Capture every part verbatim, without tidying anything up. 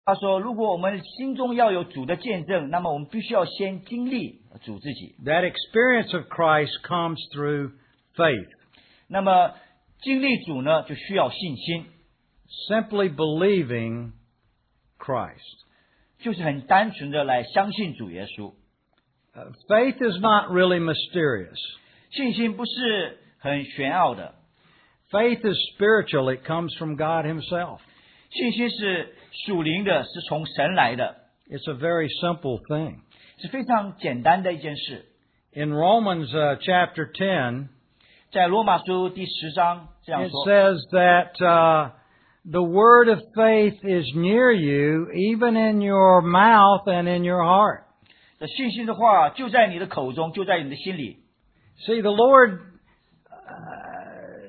他说，如果我们心中要有主的见证，那么我们必须要先经历主自己。 That experience of Christ comes through faith. 那么经历主呢，就需要信心， Simply believing Christ. 就是很单纯的来相信主耶稣。 Uh, faith is not really mysterious. 信心不是很玄奥的， Faith is spiritual. It comes from God Himself. 信心是属灵的，是从神来的， It's a very simple thing. 是非常简单的一件事。 In Romans uh, chapter ten, 在罗马书第十章这样 it 说， says that uh, the word of faith is near you, even in your mouth and in your heart. 这信心的话就在你的口中，就在你的心里。 See, the Lord uh,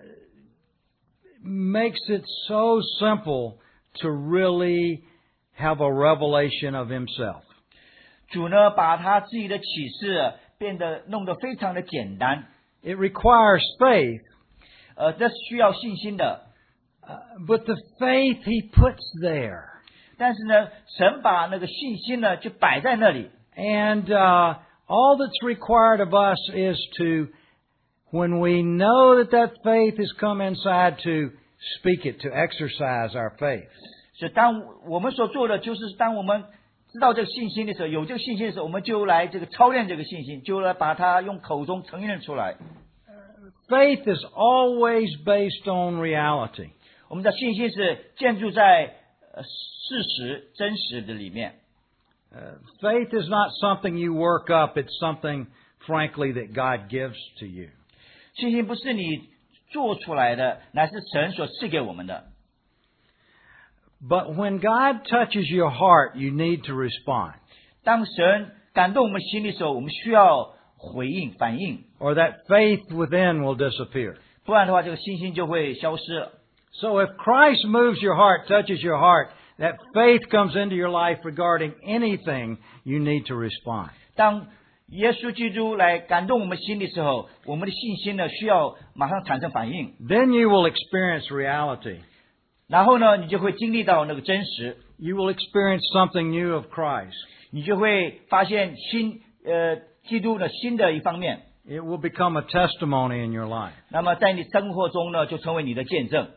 makes it so simple to really have a revelation of Himself. 主呢，把他自己的启示变得弄得非常的简单， It requires faith, 呃，这是需要信心的。 uh, but the faith He puts there. 但是呢，神把那个信心呢，就摆在那里。 And uh, all that's required of us is to, when we know that that faith has come inside, to speak it, to exercise our faith. 所以，当我们所做的，就是当我们知道这个信心的时候，有这个信心的时候，我们就来这个操练这个信心，就来把它用口中承认出来。 Faith is always based on reality. 我们的信心是建筑在呃事实、真实的里面。 Uh, faith is not something you work up. It's something, frankly, that God gives to you. 信心不是你做出来的，乃是神所赐给我们的。 But when God touches your heart, you need to respond, 当神感动我们心的时候，我们需要回应、反应， or that faith within will disappear. 不然的话，这个信心就会消失了。 So if Christ moves your heart, touches your heart, that faith comes into your life regarding anything, you need to respond. 当耶稣基督来感动我们心的时候，我们的信心呢，需要马上产生反应。 Then you will experience reality. 然后呢，你就会经历到那个真实， You will experience something new of Christ. 你就会发现新呃基督的新的一方面。 It will become a testimony in your life. 那么在你生活中呢，就成为你的见证。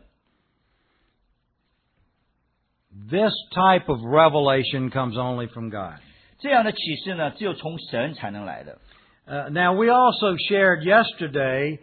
This type of revelation comes only from God. 这样的启示呢，只有从神才能来的。 Uh, now, we also shared yesterday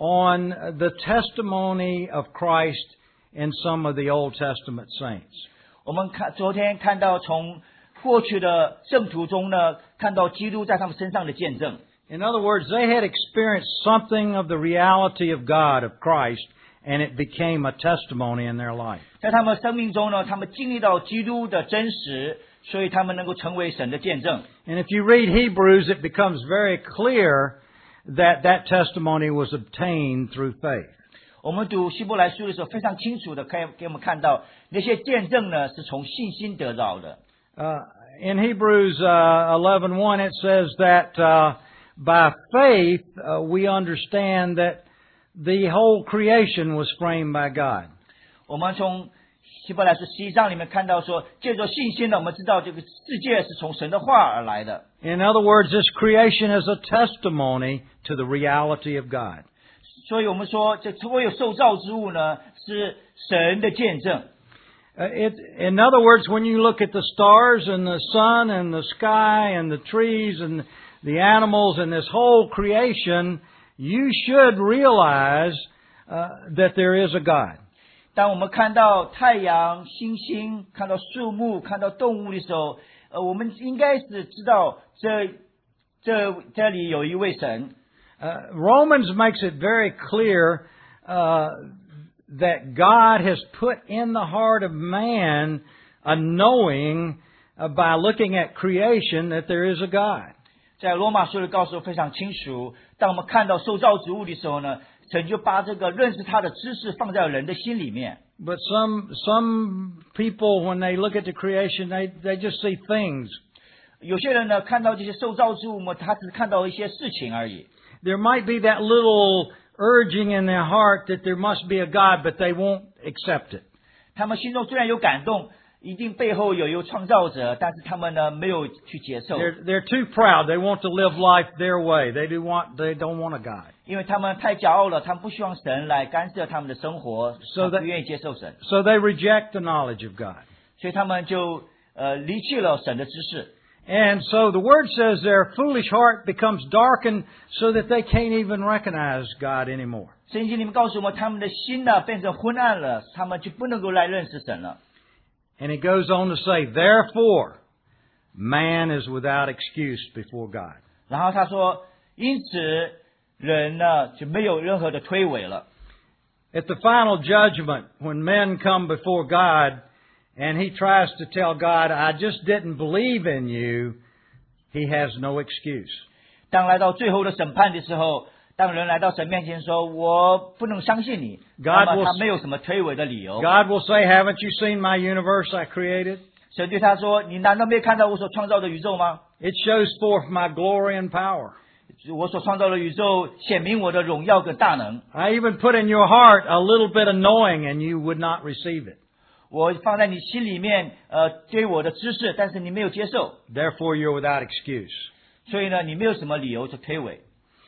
on the testimony of Christ in some of the Old Testament saints. 我们看昨天看到从过去的圣徒中呢，看到基督在他们身上的见证。 In other words, they had experienced something of the reality of God, of Christ, and it became a testimony in their life. 在他们生命中呢，他们经历到基督的真实，所以他们能够成为神的见证。 And if you read Hebrews, it becomes very clear that that testimony was obtained through faith. 我们读希伯来书的时候，非常清楚的可以给我们看到，那些见证呢，是从信心得到的。 Uh, in Hebrews uh, eleven one, it says that uh, by faith uh, we understand that the whole creation was framed by God. 我们从希伯来书十一章里面看到说，借着信心呢，我们知道这个世界是从神的话而来的。 In other words, this creation is a testimony to the reality of God. 所以我们说，这所有受造之物呢，是神的见证。 Uh, it, in other words, when you look at the stars and the sun and the sky and the trees and the animals and this whole creation, you should realize uh, that there is a God. 当我们看到太阳、星星，看到树木，看到动物的时候，呃，我们应该是知道这这这里有一位神。 Uh, Romans makes it very clear uh, that God has put in the heart of man a knowing uh, by looking at creation that there is a God. 在罗马书里告诉非常清楚，当我们看到受造之物的时候呢，神就把这个认识他的知识放在人的心里面。 But some some people, when they look at the creation, they, they just see things. 有些人呢，看到这些受造之物嘛，他只看到一些事情而已。 There might be that little urging in their heart that there must be a God, but they won't accept it. 他们心中虽然有感动， 一定背后有一位创造者，但是他们呢没有去接受， They're, they're too proud. They want to live life their way. They do want, they don't want a God. 因为他们太骄傲了，他们不希望神来干涉他们的生活， So 他 that- 不愿意接受神， So they reject the knowledge of God. 所以他们就呃离弃了神的知识。 And so the Word says their foolish heart becomes darkened so that they can't even recognize God anymore. 圣经里面告诉我们，他们的心呢变成昏暗了，他们就不能够来认识神了。 And it goes on to say, therefore, man is without excuse before God. 然后他说，因此人呢就没有任何的推诿了。 At the final judgment, when men come before God and he tries to tell God, I just didn't believe in you, he has no excuse. 当来到最后的审判的时候，当人来到神面前说，我不能相信你， God 那么 will- 他没有什么推诿的理由。 God will say, haven't you seen my universe I created? 神对他说，你难道没有看到我所创造的宇宙吗？ It shows forth my glory and power. 我所创造的宇宙显明我的荣耀跟大能。 I even put in your heart a little bit of knowing and you would not receive it. 我放在你心里面，呃，对我的知识，但是你没有接受， Therefore, you're without excuse. 所以呢，你没有什么理由去推诿。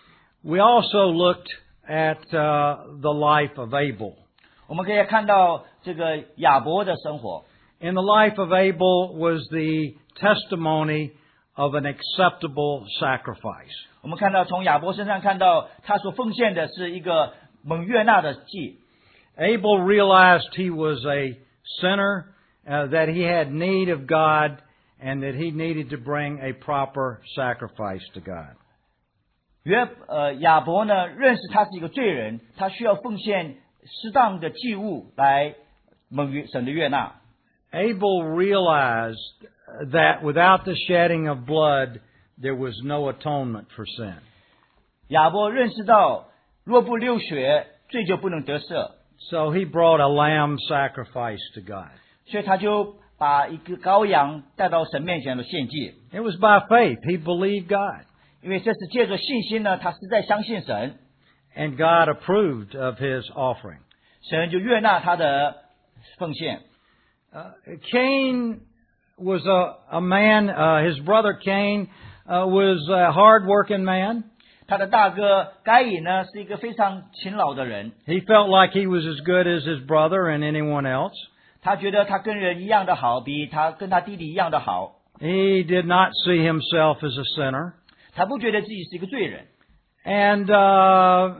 We also looked at uh, the life of Abel. 我们可以看到这个亚伯的生活， And the life of Abel was the testimony of an acceptable sacrifice. 我们看到从亚伯身上看到他所奉献的是一个蒙悦纳的祭。 Abel realized he was a sinner, uh, that he had need of God, and that he needed to bring a proper sacrifice to God. 约呃亚伯呢认识他是一个罪人，他需要奉献适当的祭物来蒙悦神的悦纳。 Abel realized that without the shedding of blood, there was no atonement for sin. 亚伯认识到，若不流血，罪就不能得赦， So he brought a lamb sacrifice to God. 所以他就把一个羔羊带到神面前的献祭。 It was by faith. He believed God. 因为这是借着信心呢，他实在相信神， And God approved of his offering. 神就悦纳他的奉献。 Uh, Cain was a, a man, uh, his brother Cain uh, was a hard-working man. 他的大哥该隐呢是一个非常勤劳的人， He felt like he was as good as his brother and anyone else. 他觉得他跟人一样的好，比他跟他弟弟一样的好。 He did not see himself as a sinner. 他不觉得自己是一个罪人， And uh,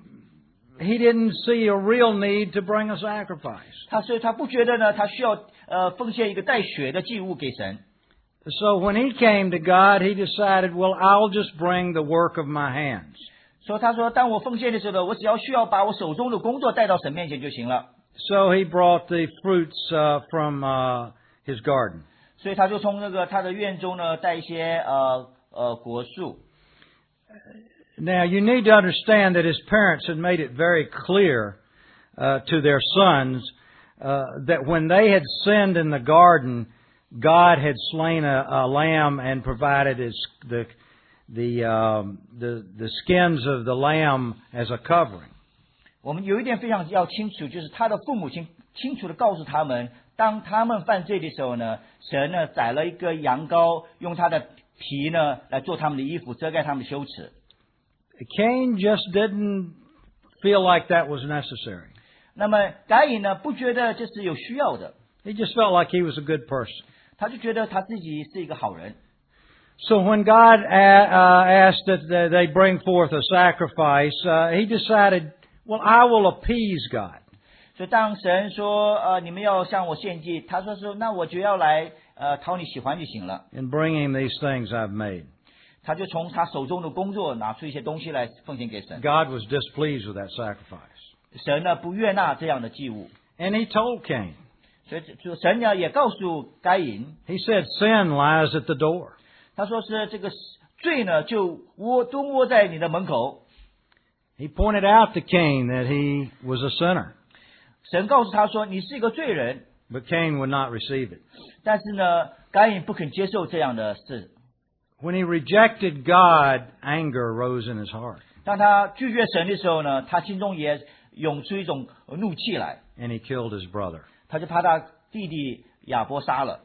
he didn't see a real need to bring a sacrifice. 他所以他不觉得呢，他需要呃奉献一个带血的祭物给神。 So when he came to God, he decided, well, I'll just bring the work of my hands. 所以他说，当我奉献的时候呢，我只要需要把我手中的工作带到神面前就行了。 So he brought the fruits uh, from uh, his garden. 所以他就从那个他的院中呢带一些呃呃果树。 Now, you need to understand that his parents had made it very clear uh, to their sons uh, that when they had sinned in the garden, God had slain a, a lamb and provided his, the the, um, the the skins of the lamb as a covering. 我们有一点非常要清楚，就是他的父母亲清楚的告诉他们，当他们犯罪的时候呢，神呢宰了一个羊羔，用他的皮呢来做他们的衣服，遮盖他们的羞耻。 Cain just didn't feel like that was necessary. 那么该隐呢不觉得这是有需要的， He just felt like he was a good person. 他就觉得他自己是一个好人。 So when God a- uh, asked that they- they bring forth a sacrifice, uh, he decided, well, I will appease God. 所以当神说呃你们要向我献祭，他说说那我就要来呃讨你喜欢就行了。 In bringing these things I've made. 他就从他手中的工作拿出一些东西来奉献给神。 God was displeased with that sacrifice. 神呢不悦纳这样的祭物， And he told Cain, 所以就神呢也告诉该隐， he said, sin lies at the door. 他说是这个罪呢就窝都窝在你的门口。 He pointed out to Cain that he was a sinner. 神告诉他说你是一个罪人， But Cain would not receive it. 但是呢该隐不肯接受这样的事。 When he rejected God, anger rose in his heart. 当他拒绝神的时候呢，他心中也涌出一种怒气来， And he killed his brother. 他就把他弟弟亚伯杀了。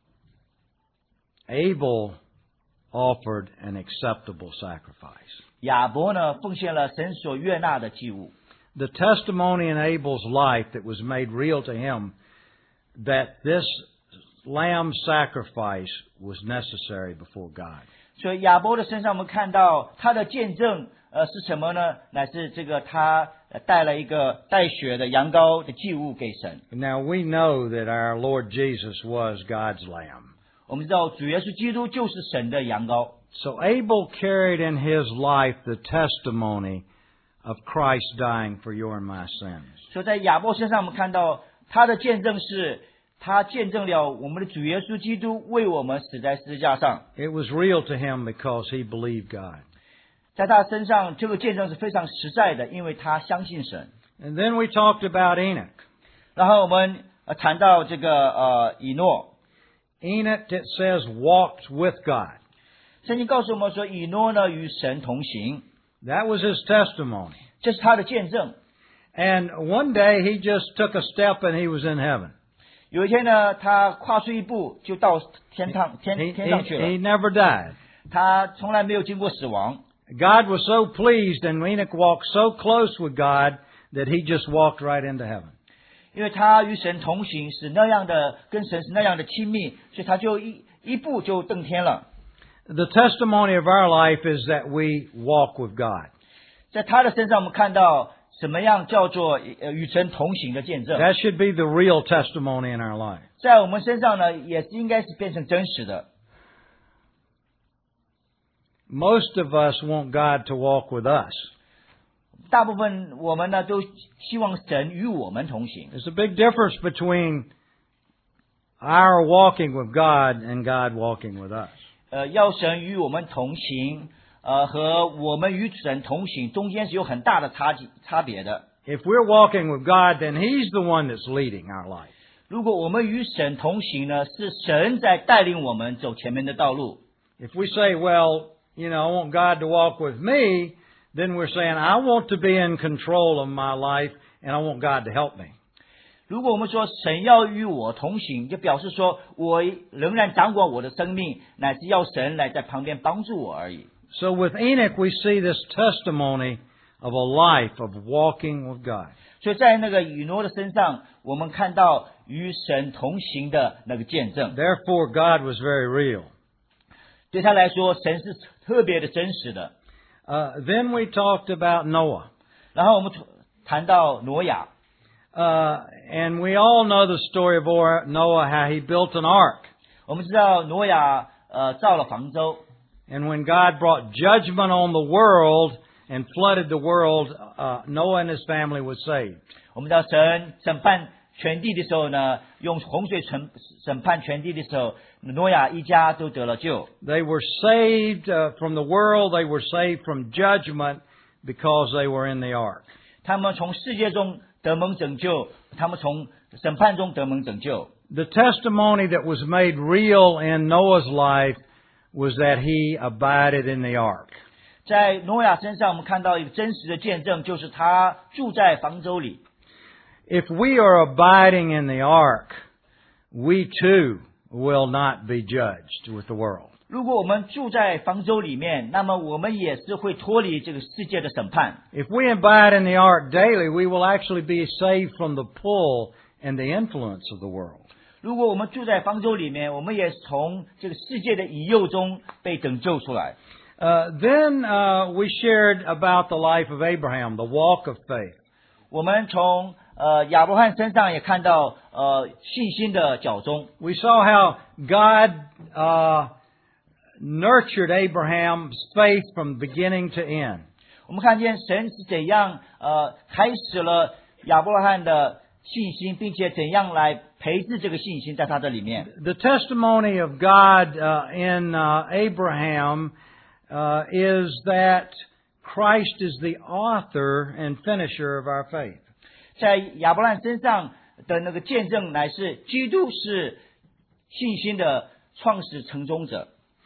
Abel offered an acceptable sacrifice. 亚伯呢，奉献了神所悦纳的祭物。 The testimony in Abel's life that was made real to him that this lamb sacrifice was necessary before God. 所以亚伯的身上，我们看到他的见证，呃，是什么呢？乃是这个他呃带了一个带血的羊羔的祭物给神。 Now we know that our Lord Jesus was God's lamb. 我们知道主耶稣基督就是神的羊羔。 So Abel carried in his life the testimony of Christ dying for your and my sins. 所以在亚伯身上，我们看到他的见证是，他见证了我们的主耶稣基督为我们死在十字架上。 It was real to him because he believed God. 在他身上，这个见证是非常实在的，因为他相信神。 And then we talked about Enoch. 然后我们呃谈到这个呃以诺， Enoch, it says, walked with God. 圣经告诉我们说，以诺呢与神同行， That was his testimony. 这是他的见证。 And one day he just took a step and he was in heaven. 有一天呢，他跨出一步就到天堂天 He, 天上去 he, 了。 he never died. 他从来没有经过死亡， God was so pleased and Enoch walked so close with God that he just walked right into heaven. 因为他与神同行，是那样的跟神是那样的亲密，所以他就一一步就登天了。 The testimony of our life is that we walk with God. 在他的身上，我们看到什么样叫做呃与神同行的见证， That should be the real testimony in our life. 在我们身上呢，也是应该是变成真实的。 Most of us want God to walk with us. 大部分我们呢都希望神与我们同行。 There's a big difference between our walking with God and God walking with us. 呃，要神与我们同行，呃，和我们与神同行中间是有很大的差距差别的。 If we're walking with God, then He's the one that's leading our life. 如果我们与神同行呢，是神在带领我们走前面的道路。 If we say, well, you know, I want God to walk with me, then we're saying, I want to be in control of my life and I want God to help me. 如果我们说神要与我同行，就表示说我仍然掌管我的生命，乃是要神来在旁边帮助我而已。 So with Enoch, we see this testimony of a life of walking with God. 所以在那个以诺的身上，我们看到与神同行的那个见证。 Therefore, God was very real. 对他来说，神是特别的真实的。 Uh, then we talked about Noah. 然后我们谈到挪亚， Uh, and we all know the story of Noah, how he built an ark. 我们知道挪亚呃造了方舟， And when God brought judgment on the world and flooded the world, uh, Noah and his family was saved. 我们知道神审判全地的时候呢，用洪水审审判全地的时候，挪亚一家都得了救。 They were saved uh, from the world. They were saved from judgment because they were in the ark. 他们从世界中得蒙拯救，他们从审判中得蒙拯救。 The testimony that was made real in Noah's life was that he abided in the ark. 在挪亚身上，我们看到一个真实的见证，就是他住在方舟里。 If we are abiding in the ark, we too will not be judged with the world. 如果我们住在方舟里面，那么我们也是会脱离这个世界的审判。 If we abide in the ark daily, we will actually be saved from the pull and the influence of the world. 如果我们住在方舟里面，我们也从这个世界的引诱中被拯救出来。 Uh, then uh, we shared about the life of Abraham, the walk of faith. 我们从呃亚伯翰身上也看到呃信心的脚踪。 We saw how God uh, nurtured Abraham's faith from beginning to end. 我们看见神是怎样呃开始了亚伯拉罕的信心，并且怎样来培植这个信心在他的里面。 The testimony of God uh, in uh, Abraham uh, is that Christ is the author and finisher of our faith. 在亚伯拉罕身上的那个见证，乃是基督是信心的创始成终者。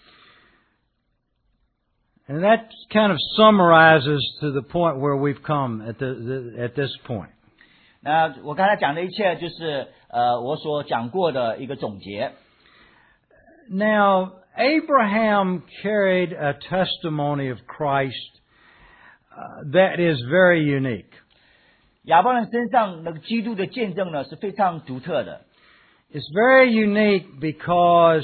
And that kind of summarizes to the point where we've come at, the, the, at this point. 那我刚才讲的一切就是呃我所讲过的一个总结。 Now, Abraham carried a testimony of Christ uh, that is very unique. 亚伯兰身上那个基督的见证呢是非常独特的。 It's very unique because,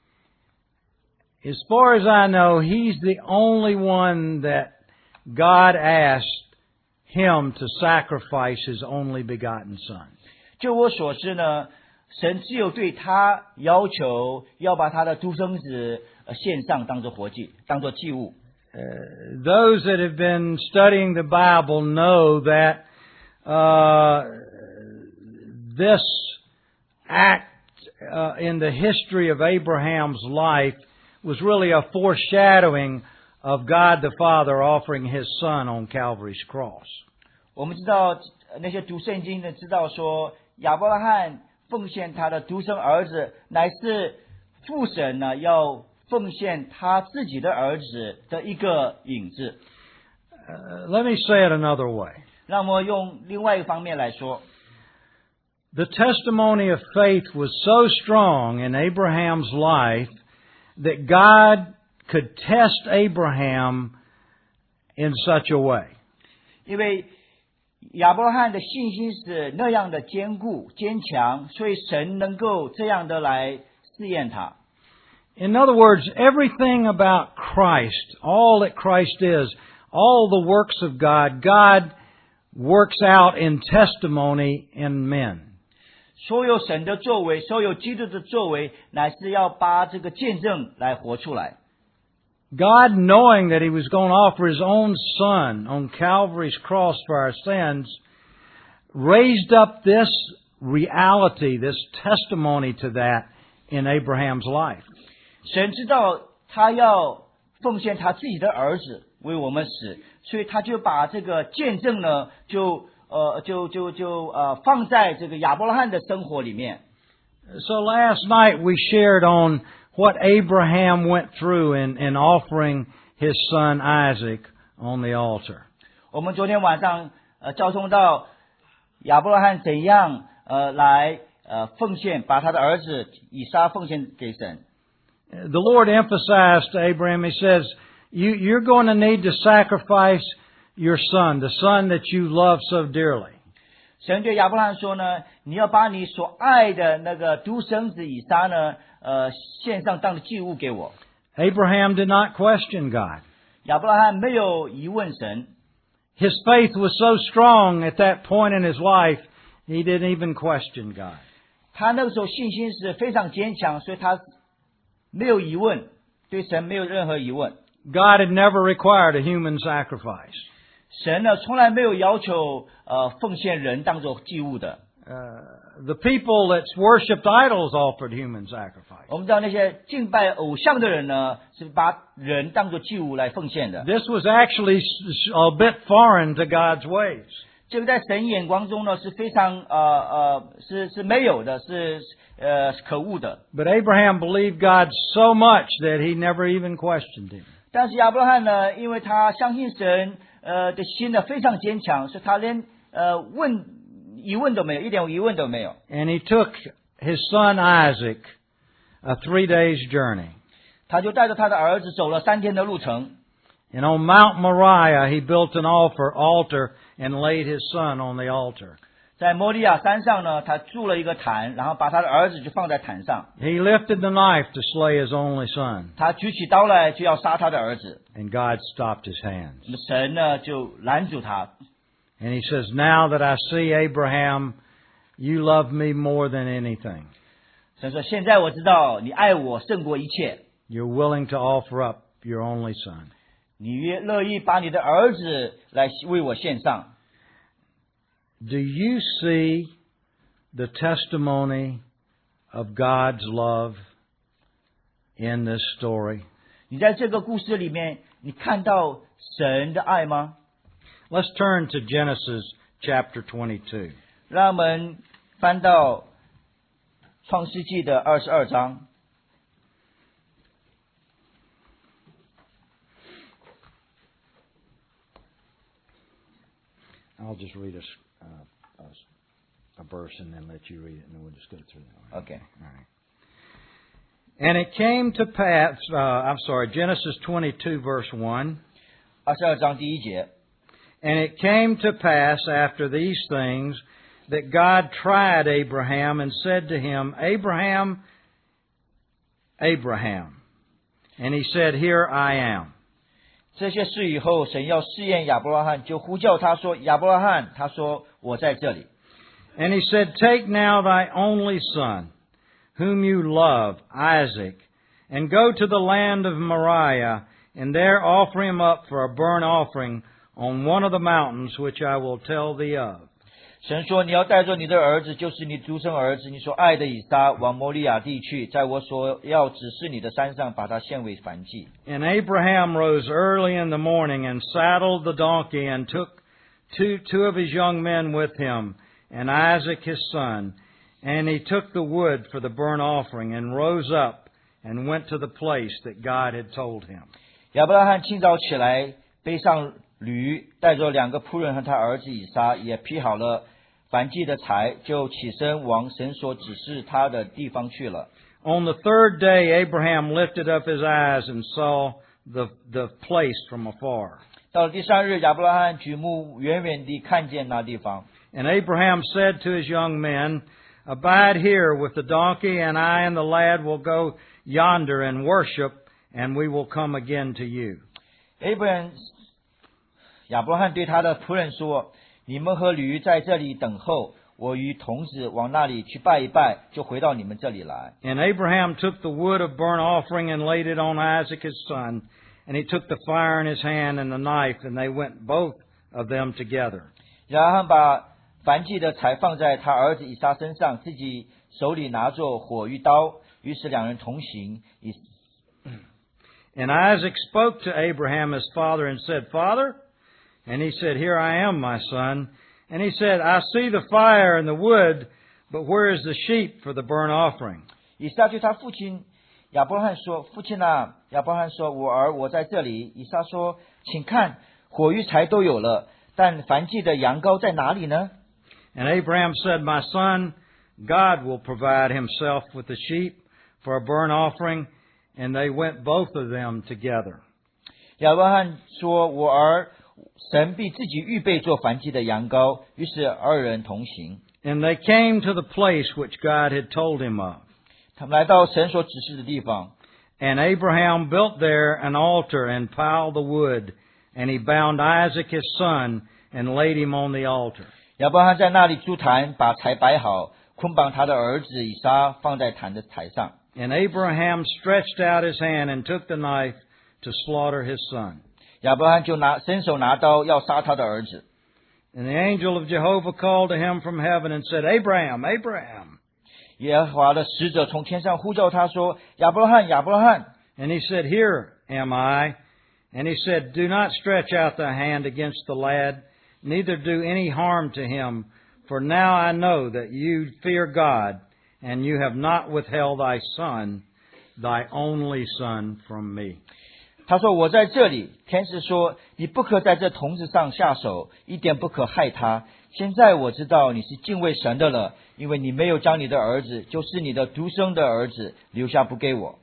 as far as I know, he's the only one that God asked him to sacrifice his only begotten son. 就我所知呢，神只有对他要求要把他的独生子呃献上当作活祭，当作祭物。 Uh, those that have been studying the Bible know that uh, this act uh, in the history of Abraham's life was really a foreshadowing of God the Father offering His Son on Calvary's cross. 我们知道那些读圣经的知道说，亚伯拉罕奉献他的独生儿子，乃是父神呢要奉献他自己的儿子的一个影子。 Uh, let me say it another way. 让我用另外一个方面来说。 The testimony of faith was so strong in Abraham's life that God could test Abraham in such a way. 因为亚伯拉罕的信心是那样的坚固坚强，所以神能够这样的来试验他。 In other words, everything about Christ, all that Christ is, all the works of God, God works out in testimony in men. 所有神的作为，所有基督的作为，乃是要把这个见证来活出来。 God, knowing that He was going to offer His own Son on Calvary's cross for our sins, raised up this reality, this testimony to that in Abraham's life. 神知道他要奉献他自己的儿子为我们死，所以他就把这个见证呢，就呃就就就呃放在这个亚伯拉罕的生活里面。 So last night we shared on what Abraham went through in, in offering his son Isaac on the altar. 我们昨天晚上呃交通到亚伯拉罕怎样呃来呃奉献，把他的儿子以撒奉献给神。 The Lord emphasized to Abraham, He says, you, you're going to need to sacrifice your son, the son that you love so dearly. 神对亚伯拉罕说呢，你要把你所爱的那个独生子以撒呢，呃，献上当的祭物给我。 Abraham did not question God. 亚伯拉罕没有疑问神。 His faith was so strong at that point in his life, he didn't even question God. 他那个时候信心是非常坚强，所以他没有疑问，对神没有任何疑问。 God had never required a human sacrifice. 神呢，从来没有要求呃奉献人当作祭物的。 Uh, the people that worshipped idols offered human sacrifice. 我们知道那些敬拜偶像的人呢，是把人当作祭物来奉献的。 This was actually a bit foreign to God's ways. 这个在神眼光中呢是非常呃呃是是没有的，是呃可恶的。 But Abraham believed God so much that he never even questioned Him. 但是亚伯拉罕呢，因为他相信神呃的心呢非常坚强，所以他连呃问疑问都没有，一点疑问都没有。 And he took his son Isaac a three days journey. 他就带着他的儿子走了三天的路程。 And on Mount Moriah, he built an altar, altar and laid his son on the altar. 在摩利亚山上呢，他筑了一个坛，然后把他的儿子就放在坛上。 He lifted the knife to slay his only son. 他举起刀来就要杀他的儿子。 And God stopped his hands. 那么神呢就拦住他。 And he says, Now that I see Abraham, you love me more than anything. 神说：现在我知道你爱我胜过一切。 You're willing to offer up your only son. 你愿乐意把你的儿子来为我献上。 Do you see the testimony of God's love in this story? 你在这个故事里面，你看到神的爱吗？ Let's turn to Genesis chapter twenty-two. 让我们翻到创世纪的二十二章。 I'll just read a, uh, a a verse and then let you read it, and then we'll just go through that. Okay. All right. And it came to pass, uh, I'm sorry, Genesis twenty-two, verse one. 二十二章第一节。 And it came to pass after these things that God tried Abraham and said to him, Abraham, Abraham. And he said, Here I am. 这些事以后，神要试验亚伯拉罕，就呼叫他说：“亚伯拉罕。”他说：“我在这里。” And he said, Take now thy only son, whom you love, Isaac, and go to the land of Moriah, and there offer him up for a burnt offering on one of the mountains which I will tell thee of. 神说：“你要带着你的儿子，就是你独生儿子，你所爱的以撒，往摩利亚地去，在我所要指示你的山上，把它献为燔祭。” And Abraham rose early in the morning and saddled the donkey and took two, two of his young men with him, and Isaac his son. And he took the wood for the burnt offering and rose up and went to the place that God had told him. 亚伯拉罕清早起来，背上驴，带着两个仆人和他儿子以撒，也劈好了燔祭的柴，就起身往神所指示他的地方去了。 On the third day, Abraham lifted up his eyes and saw the, the place from afar. 到了第三日，亚伯拉罕举目远远地看见那地方。 And Abraham said to his young men, Abide here with the donkey, and I and the lad will go yonder and worship, and we will come again to you. Abraham 亚伯拉罕对他的仆人说：“你们和驴在这里等候，我与童子往那里去拜一拜，就回到你们这里来。” And Abraham took the wood of burnt offering and laid it on Isaac his son, and he took the fire in his hand and the knife, and they went both of them together. 亚伯拉罕把燔祭的柴放在他儿子以撒身上，自己手里拿着火与刀，于是两人同行。 And Isaac spoke to Abraham his father and said, Father? And he said, Here I am, my son. And he said, I see the fire and the wood, but where is the sheep for the burnt offering? 以撒对他父亲亚伯拉罕说：“父亲啊！”亚伯拉罕说：“我儿，我在这里。”以撒说：“请看，火与柴都有了，但燔祭的羊羔在哪里呢？” And Abraham said, My son, God will provide himself with the sheep for a burnt offering. And they went both of them together. 亚伯拉罕说：“我儿，神必自己预备做燔祭的羊羔。”于是二人同行。 And they came to the place which God had told him of. 他们来到神所指示的地方。 And Abraham built there an altar and piled the wood. And he bound Isaac his son and laid him on the altar. 亚伯拉罕在那里筑坛，把柴摆好，捆绑他的儿子以撒，放在坛的台上。 And Abraham stretched out his hand and took the knife to slaughter his son. 亚伯拉罕就拿伸手拿刀要杀他的儿子。 And the angel of Jehovah called to him from heaven and said, Abraham, Abraham. 耶和华的使者从天上呼叫他说：“亚伯拉罕，亚伯拉罕。” And he said, Here am I. And he said, Do not stretch out thy hand against the lad, neither do any harm to him. For now I know that you fear God, and you have not withheld thy son, thy only son, from me. 他说：“我在这里。”天使说：“你不可在这童子上下手，一点不可害他。现在我知道你是敬畏神的了，因为你没有将你的儿子，就是你的独生的儿子，留下不给我。”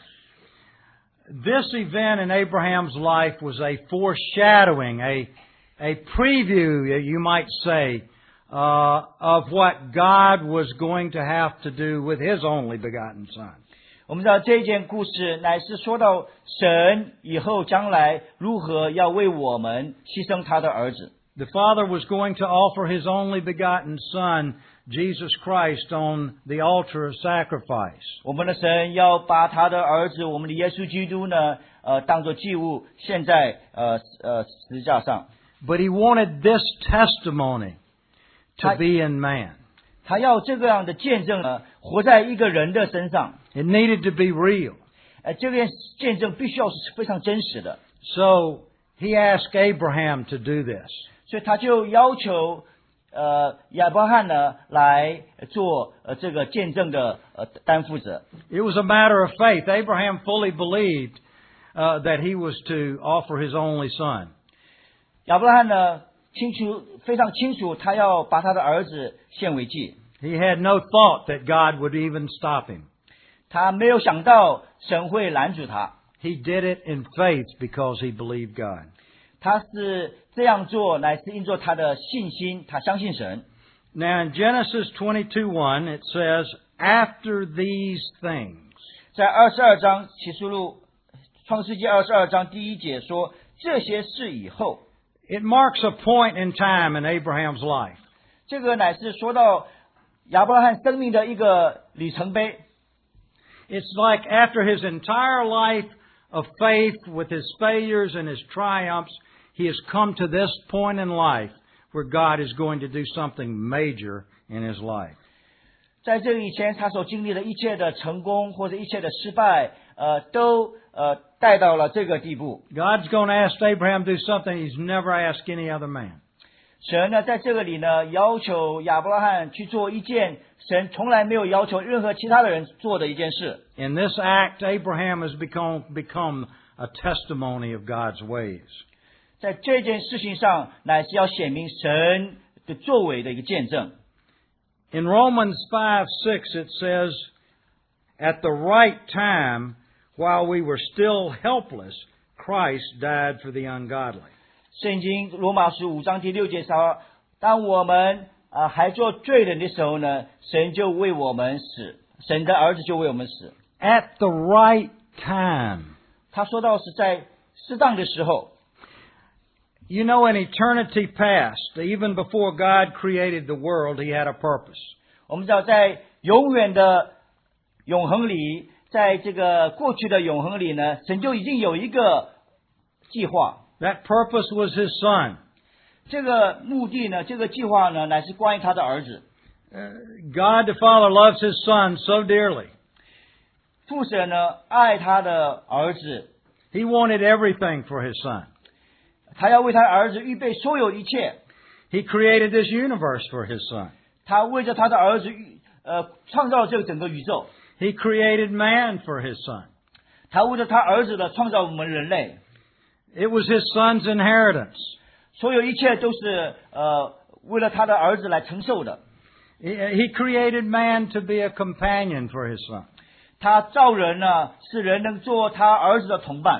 This event in Abraham's life was a foreshadowing, a, a preview, you might say, uh, of what God was going to have to do with His only begotten Son. 我们知道这件故事乃是说到神以后将来如何要为我们牺牲他的儿子。 The Father was going to offer His only begotten Son, Jesus Christ, on the altar of sacrifice. 我们的神要把他的儿子，我们的耶稣基督呢，呃，当作祭物献在呃呃十字架上。 But He wanted this testimony to be in man. 他要这个样的见证呢，活在一个人的身上。 It needed to be real. 呃，这个见证必须要是非常真实的。 So He asked Abraham to do this. 所以他就要求呃亚伯拉罕呢来做呃这个见证的呃担负者。 It was a matter of faith. Abraham fully believed uh, that he was to offer his only son. 亚伯拉罕呢清楚非常清楚，他要把他的儿子献为祭。 He had no thought that God would even stop him. 他没有想到神会拦阻他。 He did it in faith because he believed God. 他是这样做，乃是因着他的信心，他相信神。 Now in Genesis twenty-two one, it says, "After these things." 在二十二章启示录创世纪二十二章第一节说，这些事以后。 It marks a point in time in Abraham's life. 这个乃是说到亚伯拉罕生命的一个里程碑。 It's like after his entire life of faith, with his failures and his triumphs, he has come to this point in life where God is going to do something major in his life. 在这以前，他所经历的一切的成功或者一切的失败，呃，都呃带到了这个地步。 God's going to ask Abraham to do something he's never asked any other man. 神呢，在这个里呢，要求亚伯拉罕去做一件神从来没有要求任何其他的人做的一件事。 In this act, Abraham has become become a testimony of God's ways. 在这件事情上，乃是要显明神的作为的一个见证。 In Romans five six, it says, "At the right time, while we were still helpless, Christ died for the ungodly." 圣经罗马书五章第六节说，当我们啊、呃、还做罪人的时候呢，神就为我们死，神的儿子就为我们死。 At the right time. 他说到是在适当的时候。 You know, in eternity past, even before God created the world, He had a purpose. 我们知道，在永远的永恒里，在这个过去的永恒里呢，神就已经有一个计划。 That purpose was His Son. 这个目的呢，这个计划呢，乃是关于他的儿子。 Uh, God the Father loves His Son so dearly. 父神呢，爱他的儿子。 He wanted everything for His Son. 他要为他的儿子预备所有一切。 He created this universe for His Son. 他为着他的儿子呃创造了这个整个宇宙。 He created man for His Son. 他为着他儿子的创造我们人类。 It was His Son's inheritance. 所有一切都是呃为了他的儿子来承受的。 He created man to be a companion for His Son. 他造人呢，是人能做他儿子的同伴。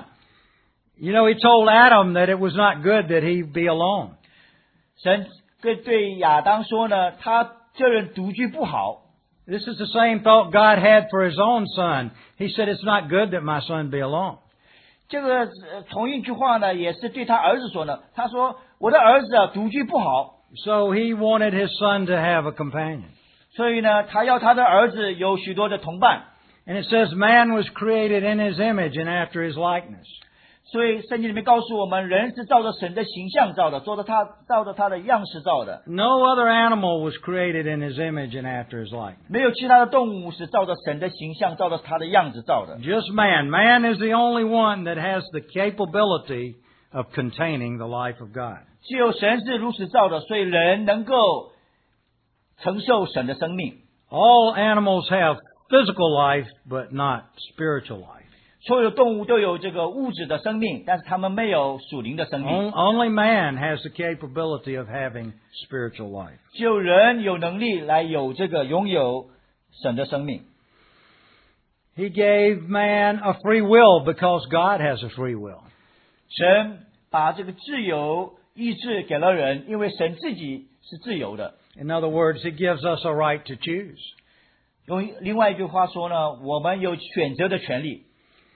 You know, He told Adam that it was not good that he be alone. 神对对亚当说呢，他这人独居不好。 This is the same thought God had for His own Son. He said, "It's not good that my son be alone." 这个、呃、同一句话呢，也是对他儿子说的。他说：“我的儿子啊，独居不好。” So He wanted His Son to have a companion. 所以呢，他要他的儿子有许多的同伴。 And it says, "Man was created in His image and after His likeness." 所以圣经里面告诉我们，人是照着神的形象造的，照着他照着他的样式造的。 No other animal was created in His image and after His likeness. 没有其他的动物是照着神的形象，照着他的样子造的。 Just man. Man is the only one that has the capability of containing the life of God. 只有神是如此造的，所以人能够承受神的生命。 All animals have physical life, but not spiritual life. 所有的动物都有这个物质的生命，但是他们没有属灵的生命。 Only man has the capability of having spiritual life. 只有人有能力来有这个拥有神的生命。 He gave man a free will because God has a free will. 神把这个自由意志给了人，因为神自己是自由的。 In other words, He gives us a right to choose. 用另外一句话说呢，我们有选择的权利。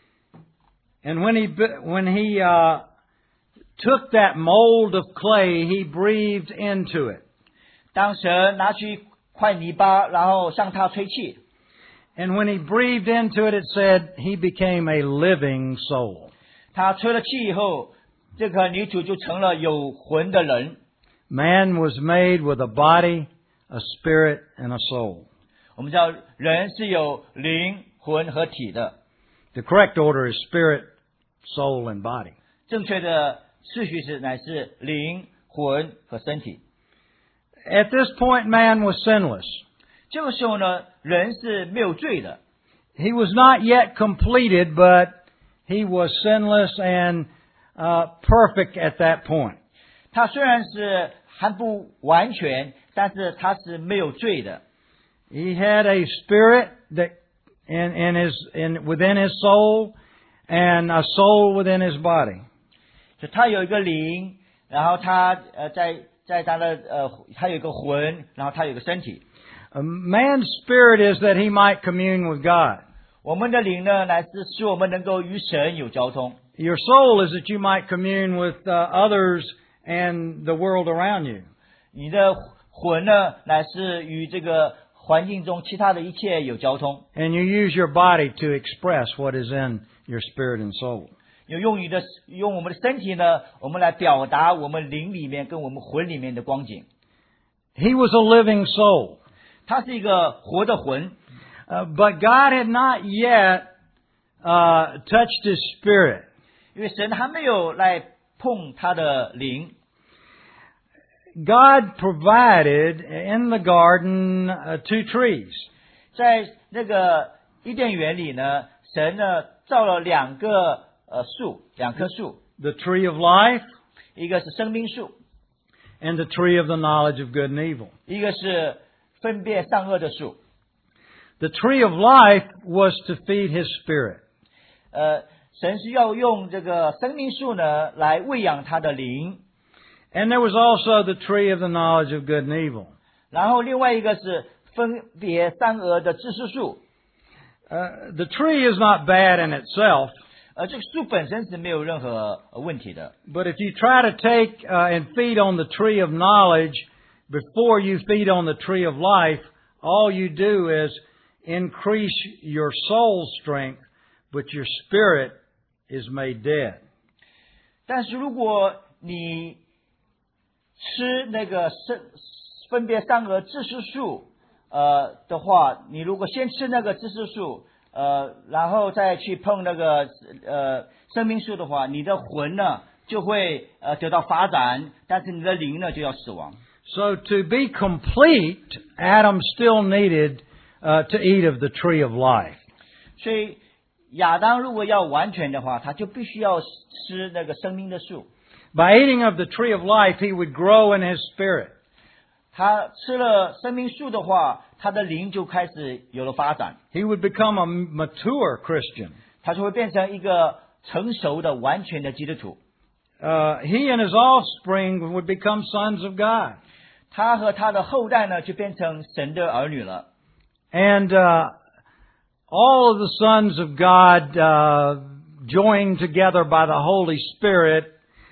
And when he when he uh, took that mold of clay, He breathed into it. 当神拿去一块泥巴，然后向他吹气。 And when He breathed into it, it said He became a living soul. 他吹了气以后，这个泥土就成了有魂的人。 Man was made with a body, a spirit, and a soul. 我们知道人是有灵、魂和体的。 The correct order is spirit, soul, and body. 正确的次序是乃是灵、魂和身体。 At this point, man was sinless. 这个时候呢，人是没有罪的。 He was not yet completed, but he was sinless and uh, perfect at that point. 他虽然是还不完全，但是他是没有罪的。 He had a spirit that in, in his in within his soul and a soul within his body. 就他有一个灵，然后他呃在在他的呃他有一个魂，然后他有一个身体。 A man's spirit is that he might commune with God. 我们的灵呢，乃是使我们能够与神有交通。 Your soul is that you might commune with uh, others and the world around you. 你的魂呢，乃是与这个环境中其他的一切有交通。 And you use your body to express what is in your spirit and soul. 有用你的用我们的身体呢，我们来表达我们灵里面跟我们魂里面的光景。 He was a living soul. 他是一个活的魂。 Uh, but God had not yet uh, touched his spirit. 因为神还没有来碰他的灵。 God provided in the garden uh, two trees. 在那个伊甸园里呢，神呢造了两个呃树，两棵树。 The tree of life. 一个是生命树。 And the tree of the knowledge of good and evil. 一个是分别善恶的树。 The tree of life was to feed his spirit. 呃，神是要用这个生命树呢来喂养他的灵。 And there was also the tree of the knowledge of good and evil. 然后另外一个是分别善恶的知识树。 Uh, the tree is not bad in itself. 呃，这个树本身是没有任何问题的。 But if you try to take uh, and feed on the tree of knowledge before you feed on the tree of life, all you do is increase your soul strength, but your spirit is made dead. 但是如果你吃那个分分别善恶知识树呃的话，你如果先吃那个知识树，呃，然后再去碰那个呃生命树的话，你的魂呢就会呃得到发展，但是你的灵呢就要死亡。 So to be complete, Adam still needed uh, to eat of the tree of life. 所以亚当如果要完全的话，他就必须要吃那个生命的树。 By eating of the tree of life, he would grow in his spirit. 他吃了生命树的话，他的灵就开始有了发展。 He would become a mature Christian. 他就会变成一个成熟的、完全的基督徒。 Uh, he and his offspring would become sons of God. 他和他的后代呢，就变成神的儿女了。 And uh, all of the sons of God, uh, joined together by the Holy Spirit,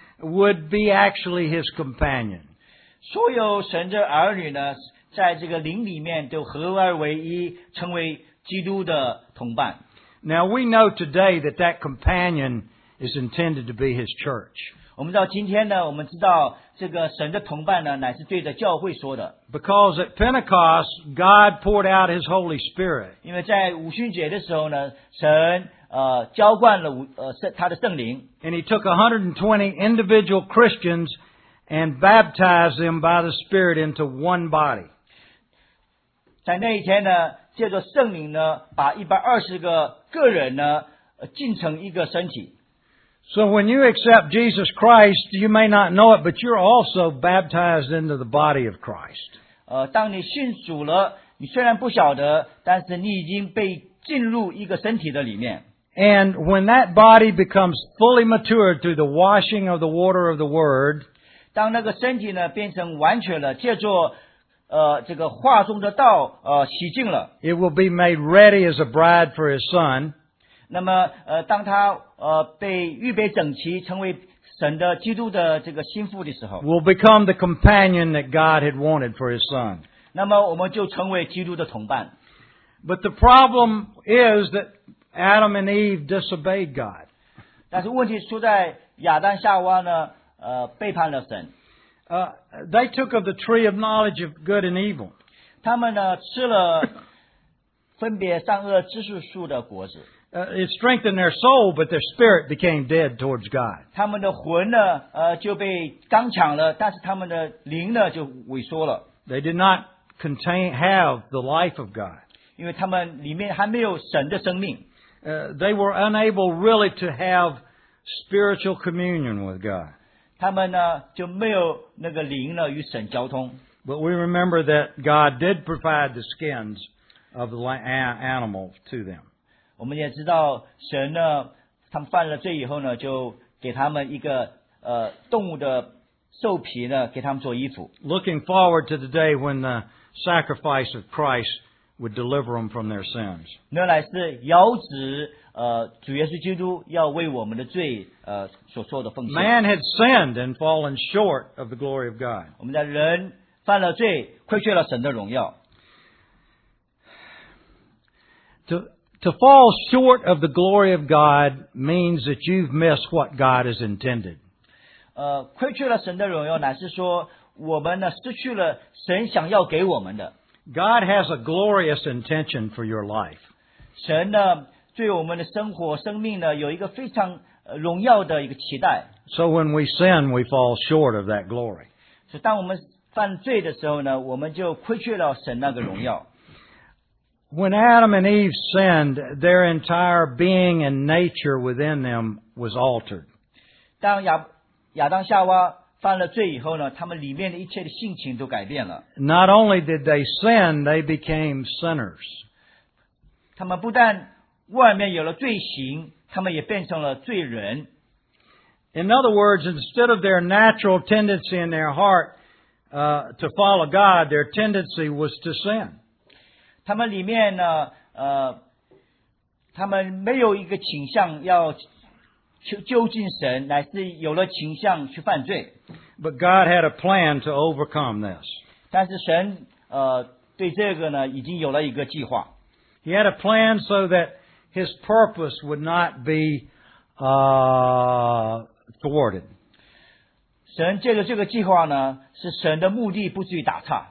would be actually his companion. 所有神的儿女呢，在这个灵里面都合而为一，成为基督的同伴。 Now we know today that that companion is intended to be his church. 我们知道今天呢，我们知道这个神的同伴呢，乃是对着教会说的。 Because at Pentecost, God poured out his Holy Spirit. 因为在五旬节的时候呢，神呃浇灌了呃圣他的圣灵。 And he took one hundred twenty individual Christians and baptized them by the Spirit into one body. 在那一天呢，借着圣灵呢，把一百二十个个人呢，呃进成一个身体。 So when you accept Jesus Christ, you may not know it, but you're also baptized into the body of Christ. 呃，当你信主了，你虽然不晓得，但是你已经被进入一个身体的里面。 And when that body becomes fully matured through the washing of the water of the Word, 当那个身体呢变成完全了，借着呃这个话中的道呃洗净了， it will be made ready as a bride for his Son. 那么呃当他呃被预备整齐，成为神的基督的这个心腹的时候， will become the companion that God had wanted for his Son. 那么我们就成为基督的同伴。 But the problem is that Adam and Eve disobeyed God. 但是问题出在亚当夏娃呢，呃背叛了神。 Uh, they took of the tree of knowledge of good and evil. 他们呢吃了分别善恶知识树的果子。 Uh, it strengthened their soul, but their spirit became dead towards God. 他们的魂呢，呃就被刚强了，但是他们的灵呢就萎缩了。 They did not contain have the life of God. 因为他们里面还没有神的生命。 Uh, they were unable really to have spiritual communion with God. 他们呢就没有那个灵呢与神交通。 But we remember that God did provide the skins of the la- a- animal to them. 我们也知道神呢，他们犯了罪以后呢，就给他们一个呃动物的兽皮呢，给他们做衣服。 Looking forward to the day when the sacrifice of Christ would deliver them from their sins. 那乃是遥指呃主耶稣基督要为我们的罪呃所做的奉献。 Man had sinned and fallen short of the glory of God. 我们的人犯了罪，亏缺了神的荣耀。 To, to fall short of the glory of God means that you've missed what God has intended. 呃，亏缺了神的荣耀，乃是说我们呢失去了神想要给我们的。 God has a glorious intention for your life. 神呢对我们的生活、生命呢有一个非常呃荣耀的一个期待。 So when we sin, we fall short of that glory. 所以当我们犯罪的时候呢，我们就亏缺了神那个荣耀。 When Adam and Eve sinned, their entire being and nature within them was altered. 当亚亚当夏娃犯了罪以后呢，他们里面的一切的性情都改变了。 Not only did they sin, they became sinners. 他们不但外面有了罪行，他们也变成了罪人。 In other words, instead of their natural tendency in their heart uh, to follow God, their tendency was to sin. 他们里面呢，呃，他们没有一个倾向要求究竟神，乃是有了倾向去犯罪。 But God had a plan to overcome this. 但是神呃对这个呢已经有了一个计划。 He had a plan so that His purpose would not be uh, thwarted. 神借着这个计划呢，使神的目的不至于打岔。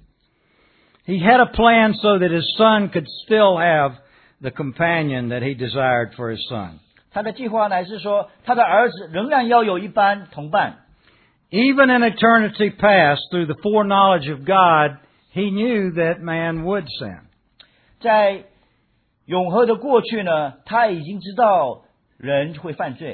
He had a plan so that His Son could still have the companion that He desired for His Son. 他的计划乃是说，他的儿子仍然要有一班同伴。 Even in eternity past, through the foreknowledge of God, He knew that man would sin. 在永恒的过去呢，他已经知道人会犯罪。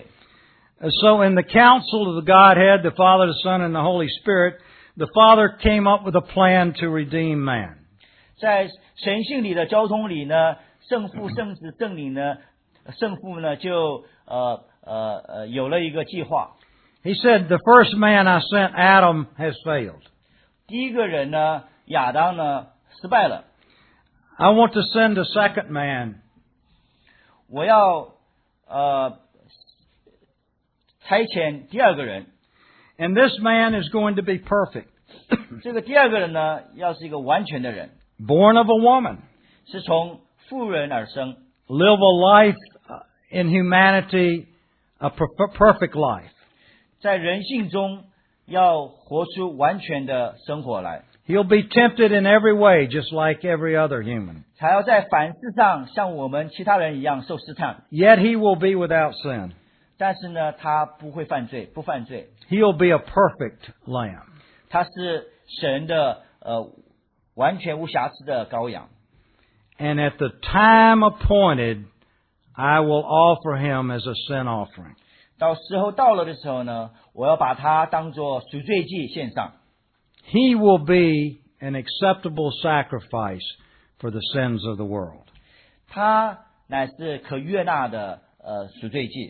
So in the council of the Godhead, the Father, the Son, and the Holy Spirit, the Father came up with a plan to redeem man. 在神性里的交通里呢，圣父、圣子、圣灵呢，圣父呢就呃呃呃有了一个计划。 He said, the first man I sent, Adam, has failed. 第一个人呢，亚当呢失败了。 I want to send a second man. 我要呃差遣第二个人， And this man is going to be perfect. 这个第二个人呢，要是一个完全的人， Born of a woman. 是从妇人而生， Live a life uh, in humanity, a per- perfect life. 在人性中要活出完全的生活来， He'll be tempted in every way, just like every other human. 还要在凡事上像我们其他人一样受试探。 Yet he will be without sin. 但是呢，他不会犯罪，不犯罪， He'll be a perfect lamb. 他是神的呃完全无瑕疵的羔羊。 And at the time appointed, I will offer him as a sin offering. 到时候到了的时候呢，我要把他当作赎罪祭献上。 He will be an acceptable sacrifice for the sins of the world. 他乃是可悦纳的呃赎罪祭。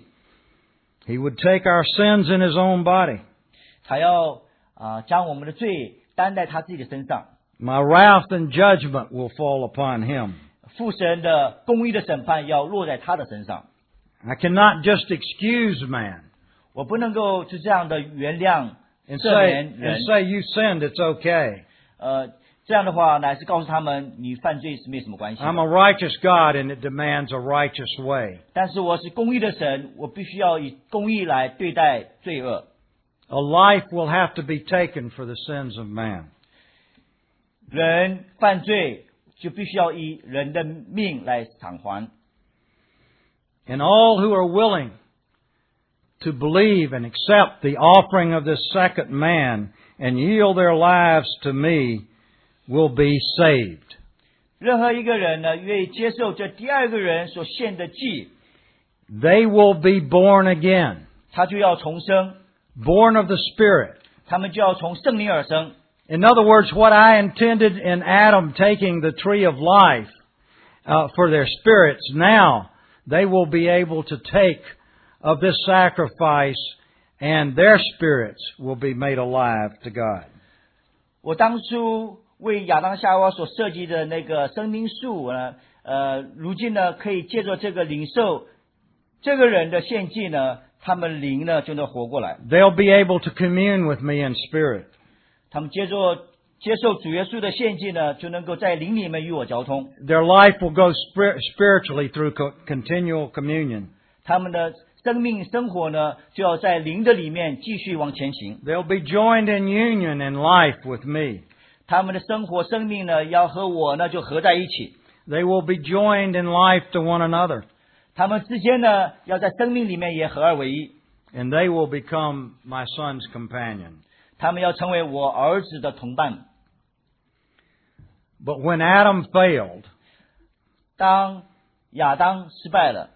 He would take our sins in his own body. 他要啊、呃将我们的罪担在他自己的身上。 My wrath and judgment will fall upon him. 父神的公义的审判要落在他的身上。 I cannot just excuse man 我不能够就这样的原谅 and 赦 say, 免 and 人。 say you sinned, it's okay. 呃，这样的话乃是告诉他们，你犯罪是没什么关系的。 I'm a righteous God and it demands a righteous way. 但是我是公义的神，我必须要以公义来对待罪恶。 A life will have to be taken for the sins of man. 人犯罪就必须要以人的命来偿还。 And all who are willing to believe and accept the offering of this second man and yield their lives to me will be saved. 任何一个人呢，愿意接受这第二个人所献的祭， They will be born again. 他就要重生。 born of the Spirit. 他们就要从圣灵而生。 In other words, what I intended in Adam taking the tree of life uh, for their spirits, now they will be able to take of this sacrifice, and their spirits will be made alive to God. 我当初为亚当夏娃所设计的那个生命树呢，呃，如今呢，可以借着这个领受这个人的献祭呢，他们灵呢就能活过来。 They'll be able to commune with me in spirit. 他们接着接受主耶稣的献祭呢，就能够在灵里面与我交通。 Their life will go spir- spiritually through co- continual communion. 他们的生命生活呢，就要在灵的里面继续往前行。 They'll be joined in union in life with me. 他们的生活生命呢，要和我呢就合在一起。 They will be joined in life to one another. 他们之间呢，要在生命里面也合二为一。 And they will become my son's companion. 他们要成为我儿子的同伴。 But when Adam failed, 当亚当失败了，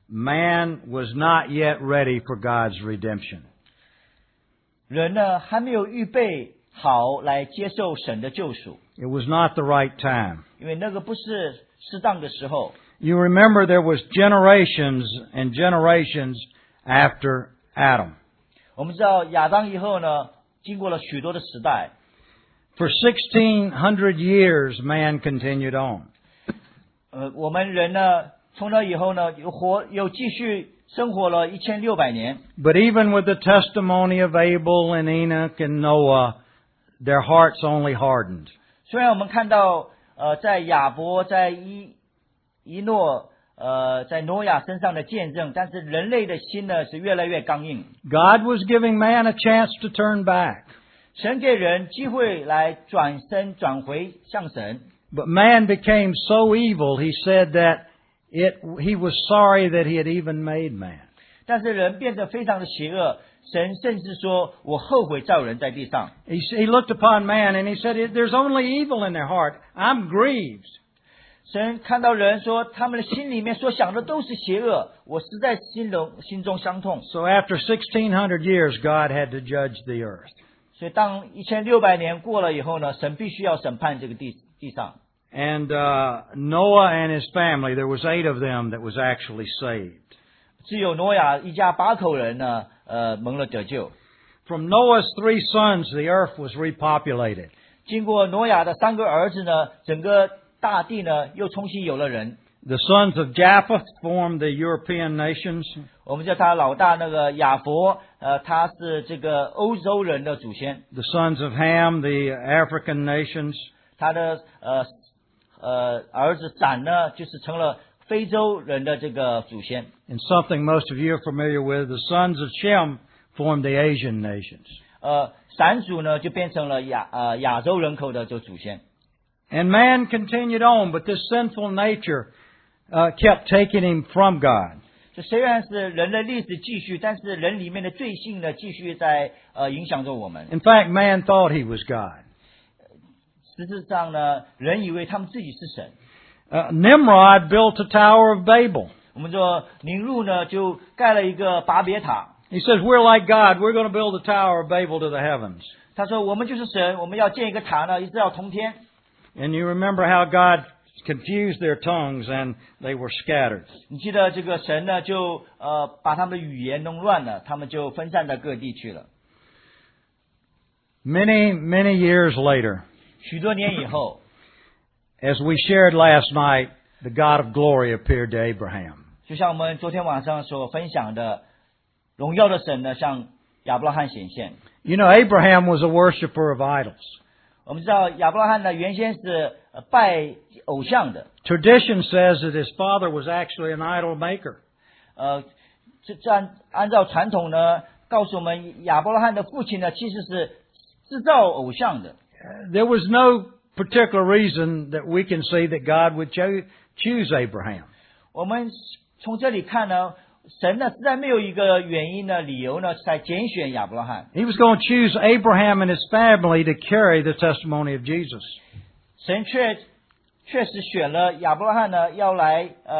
man was not yet ready for God's redemption. 人呢还没有预备好来接受神的救赎， It was not the right time. 因为那个不是适当的时候。 You remember there was generations and generations after Adam. 我们知道亚当以后呢，经过了许多的时代， For sixteen hundred years, man continued on. 呃，我们人呢，从那以后呢，又活又继续生活了一千六百年。 But even with the testimony of Abel and Enoch and Noah, their hearts only hardened. 虽然我们看到呃，在亚伯、在伊伊诺、呃，在挪亚身上的见证，但是人类的心呢是越来越刚硬。 God was giving man a chance to turn back. 神给人机会来转身转回向神， But man became so evil, he said that it, he was sorry that he had even made man. 但是人变得非常的邪恶，神甚至说：“我后悔造人在地上。 He, he looked upon man and he said, there's only evil in their heart. I'm grieved. ” 神看到人说，他们的心里面所想的都是邪恶，我实在心中心中伤痛。 So after sixteen hundred years, God had to judge the earth. 所以当一千六百年过了以后呢，神必须要审判这个地地上。 And uh, Noah and his family, there was eight of them that was actually saved. 只有挪亚一家八口人呢，呃，蒙了得救。 From Noah's three sons, the earth was repopulated. 经过挪亚的三个儿子呢，整个大地呢又重新有了人。 The sons of Japheth formed the European nations. 我们叫他老大那个亚佛，呃，他是这个欧洲人的祖先。 The sons of Ham, the African nations. 他的呃呃儿子闪呢，就是成了非洲人的这个祖先。 And something most of you are familiar with, the sons of Shem formed the Asian nations. 呃，闪族呢就变成了亚呃亚洲人口的这祖先。 And man continued on, but this sinful nature uh, kept taking him from God. 就虽然是人的历史继续，但是人里面的罪性呢，继续在呃影响着我们。 In fact, man thought he was God. 实质上呢，人以为他们自己是神。 Uh, Nimrod built a Tower of Babel. 我们说宁禄呢就盖了一个巴别塔， He says, we're like God. We're going to build a Tower of Babel to the heavens. 他说我们就是神，我们要建一个塔呢，一直要通天。 And you remember how God confused their tongues and they were scattered. 你记得这个神呢就呃把他们的语言弄乱了，他们就分散到各地去了。 Many, many years later, 许多年以后， as we shared last night, the God of glory appeared to Abraham. 就像我们昨天晚上所分享的，荣耀的神呢向亚伯拉罕显现。 You know, Abraham was a worshiper of idols. 我们知道亚伯拉罕呢原先是呃拜偶像的， Tradition says that his father was actually an idol maker. 呃，这这按按照传统呢告诉我们，亚伯拉罕的父亲呢其实是制造偶像的。 There was no particular reason that we can see that God would cho- choose Abraham. 我们从这里看呢，神呢实在没有一个原因呢、理由呢，才拣选亚伯拉罕。 He was going to choose Abraham and his family to carry the testimony of Jesus. 神确确实选了亚伯拉罕呢，要来呃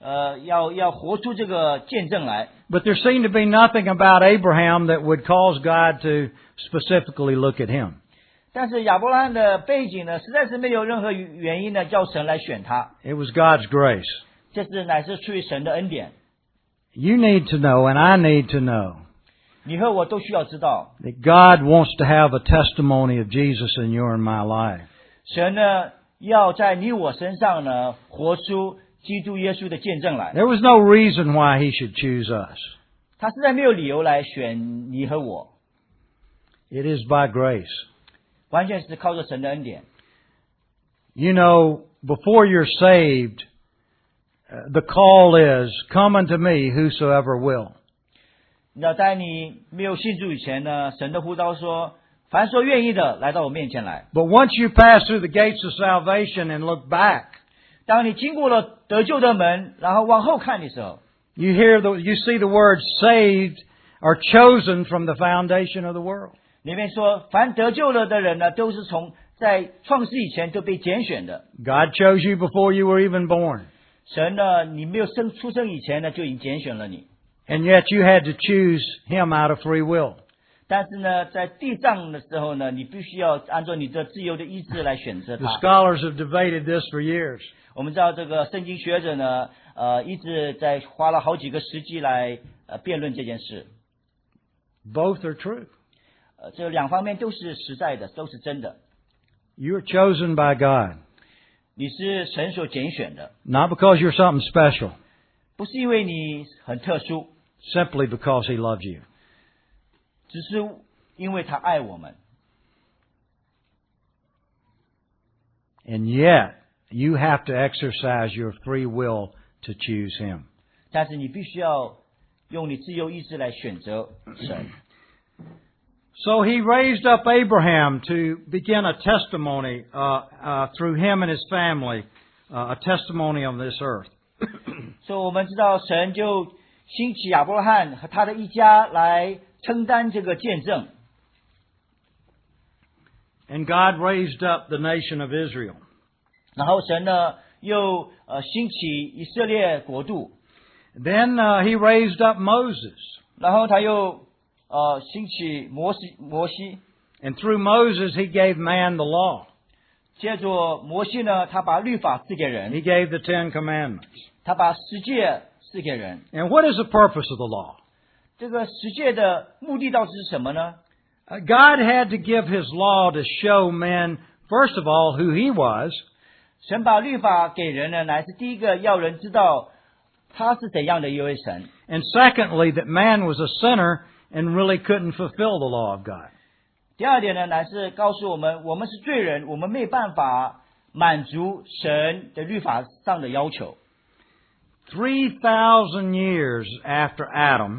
呃，要要活出这个见证来。 But there seemed to be nothing about Abraham that would cause God to specifically look at him. 但是亚伯拉罕的背景呢，实在是没有任何原因呢，叫神来选他。 It was God's grace. 这是乃是出于神的恩典。 You need to know, and I need to know, 你和我都需要知道， that God wants to have a testimony of Jesus in your and my life. 神呢要在你我身上呢活出基督耶稣的见证来。 There was no reason why He should choose us. 他实在没有理由来选你和我， It is by grace. 完全是靠着神的恩典。 You know, before you're saved, uh, the call is, "Come unto me, whosoever will." 你知道，在你没有信主以前呢，神的呼召说：“凡说愿意的，来到我面前来。” But once you pass through the gates of salvation and look back, 当你经过了得救的门，然后往后看的时候， you hear the, you see the words "saved" are chosen from the foundation of the world. 里面说，凡得救了的人呢，都是从在创世以前就被拣选的。 God chose you before you were even born. 神呢，你没有生出生以前呢，就已经拣选了你。 And yet you had to choose Him out of free will. 但是呢，在地上的时候呢，你必须要按照你的自由的意志来选择 The 他。 scholars have debated this for years. 我们知道这个圣经学者呢，呃，一直在花了好几个世纪来呃辩论这件事。 Both are true. 呃，这两方面都是实在的，都是真的。 You are chosen by God, 你是神所拣选的， not because you're something special, 不是因为你很特殊， simply because He loves you. 只是因为他爱我们。 And yet, you have to exercise your free will to choose Him. 但是你必须要用你自由意志来选择神。 So He raised up Abraham to begin a testimony uh, uh, through him and his family, uh, a testimony on this earth. 所以我们知道神就兴起亚伯拉罕和他的一家来承担这个见证。 And God raised up the nation of Israel. 然后神呢又呃兴起以色列国度， Then uh, He raised up Moses. 然后他又呃兴起摩西摩西， And through Moses, He gave man the law. 接着摩西呢，他把律法赐给 He 人， gave the Ten Commandments. 他把十诫赐给人。 And what is the purpose of the law? 这个十诫的目的到底是什么呢？ Uh, God had to give His law to show men, first of all, who He was, 神把律法给人呢，乃是第一个要人知道他是怎样的一位神。 and secondly, that man was a sinner and really couldn't fulfill the law of God. 第二点呢，乃是告诉我们，我们是罪人，我们没办法满足神的律法上的要求。 Three thousand years after Adam,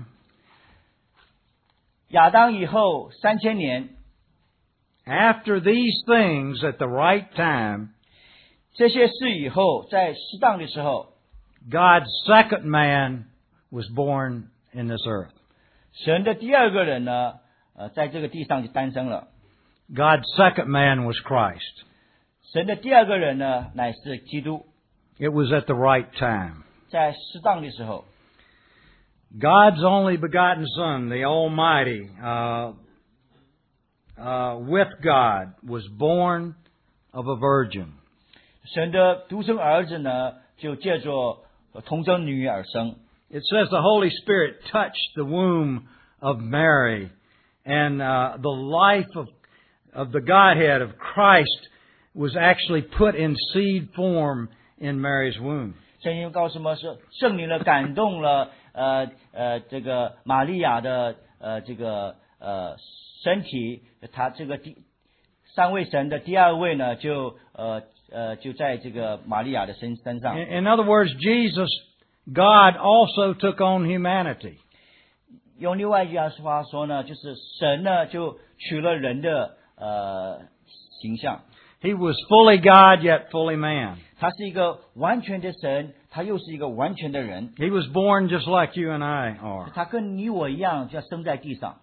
亚当以后三千年， after these things at the right time, 这些事以后，在适当的时候， God's second man was born in this earth. 神的第二个人呢，呃，在这个地上就诞生了。 God's second man was Christ. 神的第二个人呢，乃是基督， It was at the right time. 在适当的时候， God's only begotten Son, the Almighty, uh, uh, with God, was born of a virgin. 神的独生儿子呢，就借着童贞女而生。 It says the Holy Spirit touched the womb of Mary, and uh, the life of, of the Godhead of Christ was actually put in seed form in Mary's womb. 圣经告诉我们说，圣灵呢感动了呃呃这个玛利亚的呃这个呃身体，他这个第三位神的第二位呢，就呃呃就在这个玛利亚的身身上。 In, in other words, Jesus, God also took on humanity. 用另外一句话说呢，就是神呢就取了人的呃形象， He was fully God yet fully man. 他是一个完全的神，他又是一个完全的人， He was born just like you and I are. 他跟你我一样，就要生在地上。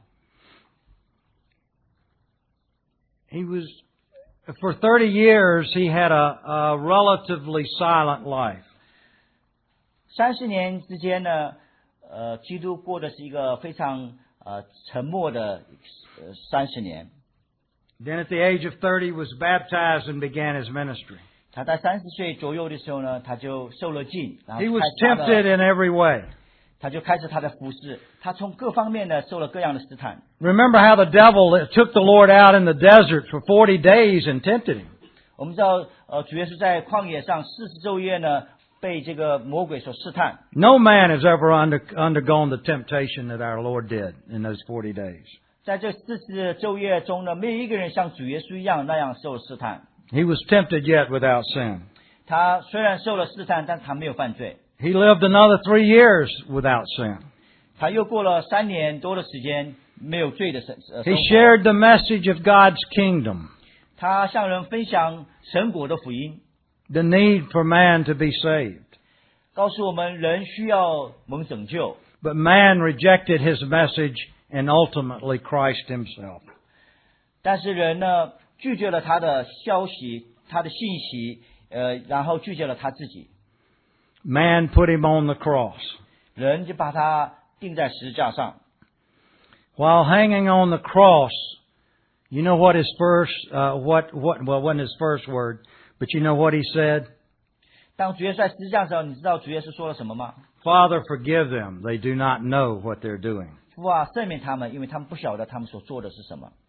He was, for thirty years, he had a, a relatively silent life. 三十年之间呢，呃，基督过的是一个非常呃沉默的呃三十年。 Then at the age of thirty was baptized and began his ministry. 他在三十岁左右的时候呢，他就受了浸，然后 He was 开始他 tempted 的 in every way. 他就开始他的服侍，他从各方面呢受了各样的试探。 Remember how the devil took the Lord out in the desert for forty days and tempted him. 我们知道，呃，主耶稣在旷野上四十昼夜呢，被这个魔鬼所试探。 No man has ever under, undergone the temptation that our Lord did in those forty days. 在这四十昼夜中呢，没有一个人像主耶稣一样那样受试探。 He was tempted yet without sin. 他虽然受了试探，但他没有犯罪。 He lived another three years without sin. 他又过了三年多的时间没有罪的生呃生 He 活。 shared the message of God's kingdom, 他向人分享神国的福音， the need for man to be saved. 告诉我们人需要蒙拯救。 But man rejected his message and ultimately Christ himself. 但是人呢，拒绝了他的消息，他的信息，呃，然后拒绝了他自己。 Man put him on the cross. 人就把他钉在十字架上。 While hanging on the cross, you know what his first, uh, what, what, well, it wasn't his first word, but you know what he said? 当主耶稣在十字架上，你知道主耶稣说了什么吗？ Father, forgive them. They do not know what they're doing. 父啊，赦免他们，因为他们不晓得他们所做的是什么。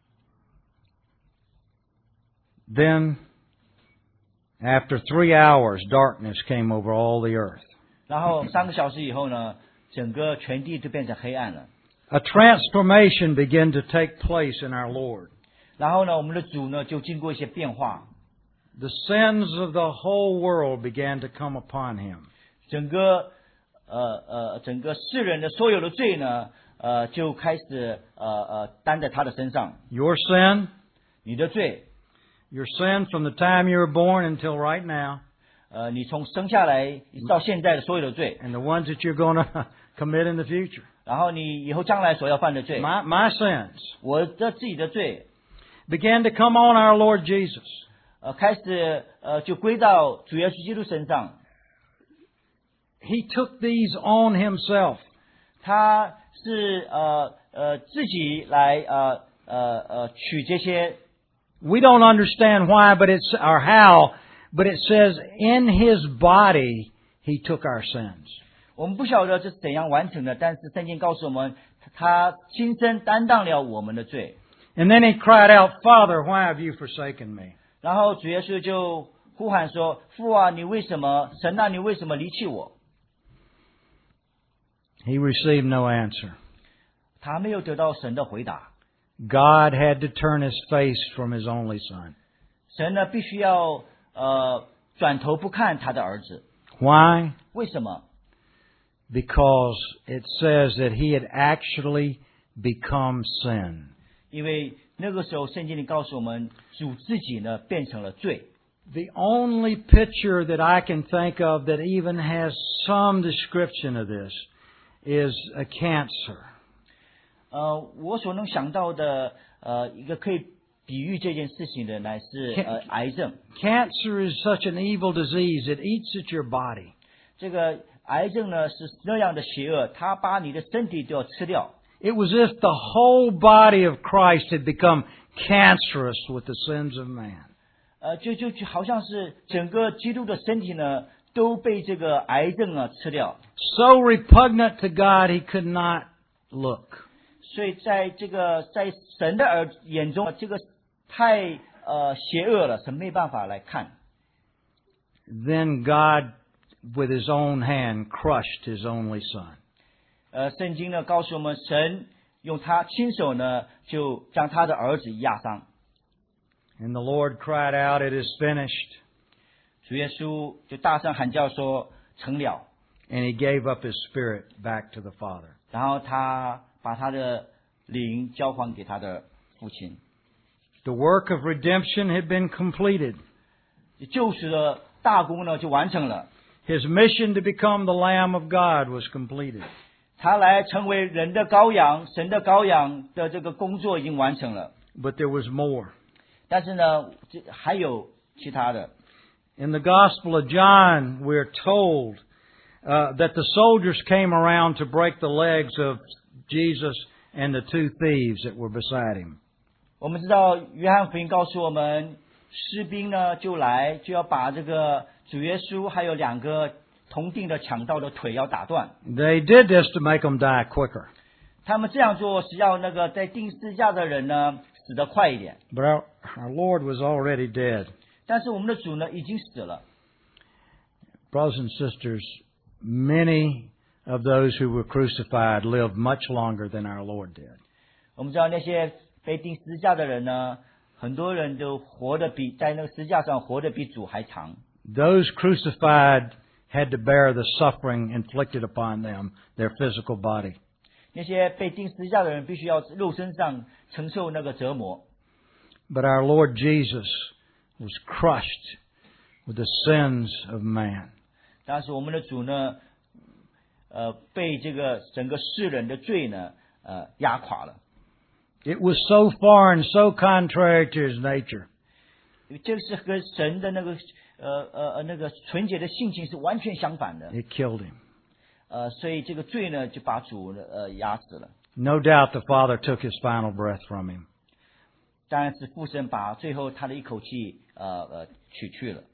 Then, after three hours, darkness came over all the earth. 然后三个小时以后呢，整个全地都变成黑暗了。 A transformation began to take place in our Lord. 然后呢，我们的主呢就经过一些变化， The sins of the whole world began to come upon him. 整个呃呃整个世人的所有的罪呢，呃就开始呃呃担在他的身上。 Your sin, 你的罪， your sin from the time you were born until right now, 呃，你从生下来一直到现在的所有的罪， and the ones that you're going to commit in the future. 然后你以后将来所要犯的罪， My, my sins 我的自己的罪， began to come on our Lord Jesus. 呃，开始呃就归到主耶稣基督身上。 He took these on himself. 他是呃呃自己来呃呃呃取这些， We don't understand why, but it's or how, but it says in his body he took our sins. 我们不晓得这是怎样完成的，但是圣经告诉我们，他亲身担当了我们的罪。 And then he cried out, Father, why have you forsaken me? 然后主耶稣就呼喊说：“父啊，你为什么？神啊，你为什么离弃我？” He received no answer. 他没有得到神的回答。 God had to turn his face from his only son. 神呢，必须要呃转头不看他的儿子。 Why? 为什么？ Because it says that he had actually become sin. 因为那个时候圣经里告诉我们，主自己呢变成了罪。 The only picture that I can think of that even has some description of this is a cancer. 呃，我所能想到的呃一个可以比喻这件事情的，乃是呃癌症。 Cancer is such an evil disease. It eats at your body. 这个癌症呢是那样的邪恶，它把你的身体都要吃掉。 It was as if the whole body of Christ had become cancerous with the sins of man. 呃，就就就好像是整个基督的身体呢都被这个癌症啊吃掉。 So repugnant to God, he could not look. 所以在这个在神的耳眼中，这个太呃邪恶了，神没办法来看。 Then God, with his own hand, crushed his only son. 呃，圣经呢告诉我们，神用他亲手呢就将他的儿子压伤。 And the Lord cried out, "It is finished." 主耶稣就大声喊叫说：“成了。” And he gave up his spirit back to the Father. 然后他把他的灵交还给他的父亲。 The work of redemption had been completed. 救赎的大功呢就完成了。 His mission to become the Lamb of God was completed. 他来成为人的羔羊，神的羔羊的这个工作已经完成了。 But there was more. 但是呢，这还有其他的。 In the Gospel of John, we're told uh, that the soldiers came around to break the legs of Jesus and the two thieves that were beside him. 我们知道约翰福音告诉我们，士兵呢就来就要把这个主耶稣还有两个同定的强盗的腿要打断。 They did this to make them die quicker. 他们这样做是要那个在钉十字架的人呢死得快一点。 But our, our Lord was already dead. 但是我们的主呢已经死了。 Brothers and sisters, many of those who were crucified lived much longer than our Lord did. 我们知道那些被钉十字架的人呢，很多人都活得比在那个十字架上活得比主还长。 Those crucified had to bear the suffering inflicted upon them, their physical body. 那些被钉十字架的人必须要肉身上承受那个折磨。 But our Lord Jesus was crushed with the sins of man. 但是我们的主呢，呃，被这个整个世人的罪呢，呃，压垮了。 It was so foreign, so contrary to his nature. 这个是和神的那个呃呃呃那个纯洁的性情是完全相反的。 It killed him. 呃，所以这个罪呢，就把主呃压死了。 No doubt the Father took his final breath from him. 当然是父神把最后他的一口气呃呃取去了。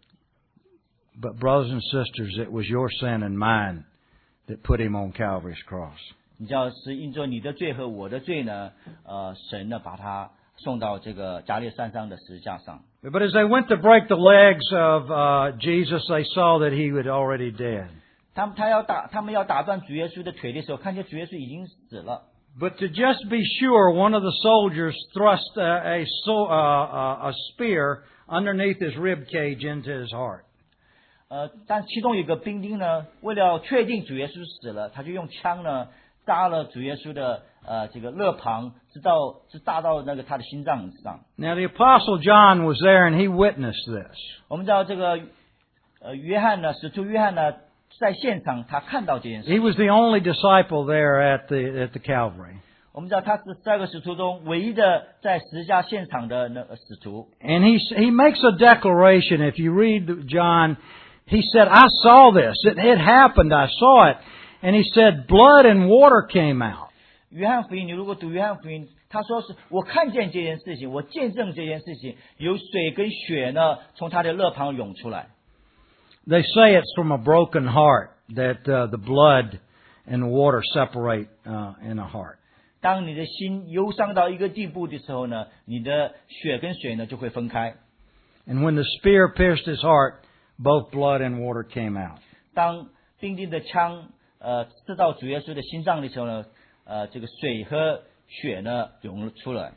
But brothers and sisters, it was your sin and mine that put him on Calvary's cross. 你知道是因着你的罪和我的罪呢，呃，神呢把他送到这个加略山上的十字架上。 But as they went to break the legs of uh, Jesus, they saw that he was already dead. 他们他要打他们要打断主耶稣的腿的时候，看见主耶稣已经死了。 But to just be sure, one of the soldiers thrust a, a, so, uh, a spear underneath his rib cage into his heart. 呃，但其中有个兵丁呢，为了确定主耶稣死了，他就用枪呢扎了主耶稣的呃这个肋旁，直到直扎到那个他的心脏上。 Now the Apostle John was there and he witnessed this. 我们知道这个呃约翰呢，使徒约翰呢在现场，他看到这件事。 He was the only disciple there at the at the Calvary. 我们知道他是十二个使徒中唯一的在十字架现场的那个使徒。 And he he makes a declaration. If you read John, he said, "I saw this. It, it happened. I saw it." And he said, "Blood and water came out." 约翰福音，你如果读约翰福音，他说是我看见这件事情，我见证这件事情，有水跟血呢从他的肋旁涌出来。 They say it's from a broken heart that uh, the blood and water separate uh, in a heart. 当你的心忧伤到一个地步的时候呢，你的血跟水呢就会分开。 And when the spear pierced his heart, both blood and water came out. 当兵丁的枪呃刺到主耶稣的心脏的时候呢，呃，这个水和血呢涌了出来。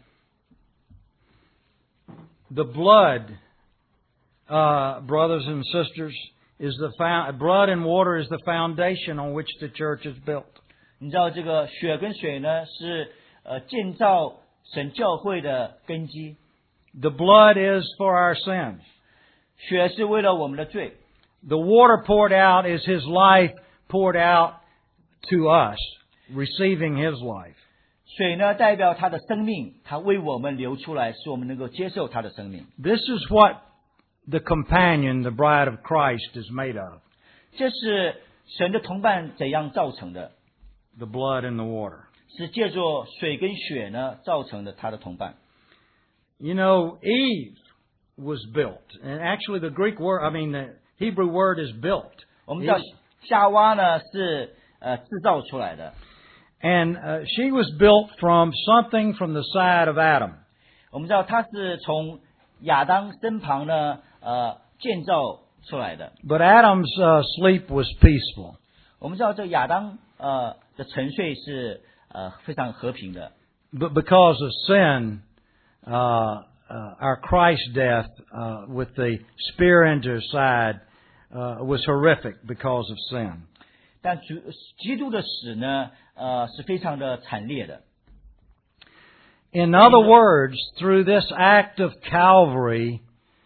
The blood, uh, brothers and sisters, is the found, blood and water is the foundation on which the church is built. 你知道这个血跟水呢是呃建造神教会的根基， The blood is for our sins. 血是为了我们的罪， The water poured out is His life poured out to us, receiving His life. 水呢代表他的生命，他为我们流出来，使我们能够接受他的生命。 This is what the companion, the bride of Christ, is made of. 这是神的同伴怎样造成的？ The blood and the water. 是借助水跟血呢造成的他的同伴。 You know, Eve was built. And actually the Greek word, I mean, the Hebrew word is built. 我们知道夏娃呢是呃制造出来的， And uh, she was built from something from the side of Adam. 我们知道他是从亚当身旁呢呃建造出来的。 But Adam's uh, sleep was peaceful. 我们知道这个亚当呃的沉睡是呃非常和平的， But because of sin, uh, uh, our Christ death uh, with the spear into his side uh, was horrific because of sin. 但主基督的死呢呃是非常的惨烈的。 In other words, through this act of Calvary,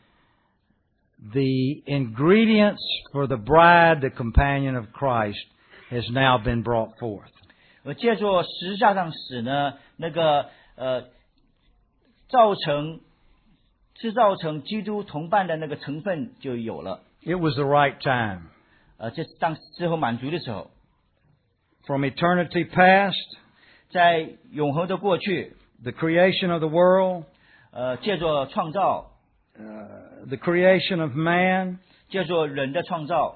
the ingredients for the bride, the companion of Christ, has now been brought forth. 而借助十字架上死呢，那个呃造成制造成基督同伴的那个成分就有了。 It was the right time. 呃，这是当之后满足的时候， From eternity past, 在永恒的过去， the creation of the world, 呃，借着创造， uh, the creation of man, 借着人的创造，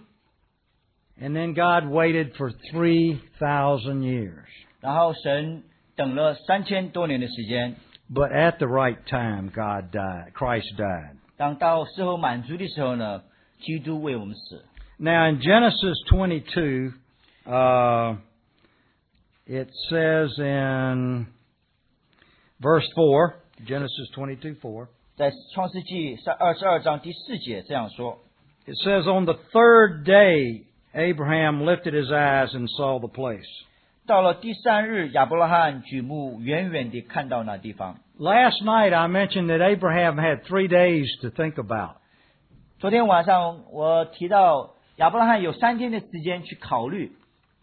and then God waited for three thousand years. 然后神等了三千多年的时间， But at the right time, God died. Christ died. 当到时候满足的时候呢，基督为我们死。 Now in Genesis twenty-two, uh, it says in verse four, Genesis twenty-two four, 在创世纪二十二章第四节这样说， it says, On the third day, Abraham lifted his eyes and saw the place. 到了第三日，亚伯拉罕举目远远地看到那地方。 Last night I mentioned that Abraham had three days to think about. 昨天晚上我提到亚伯拉罕有三天的时间去考虑，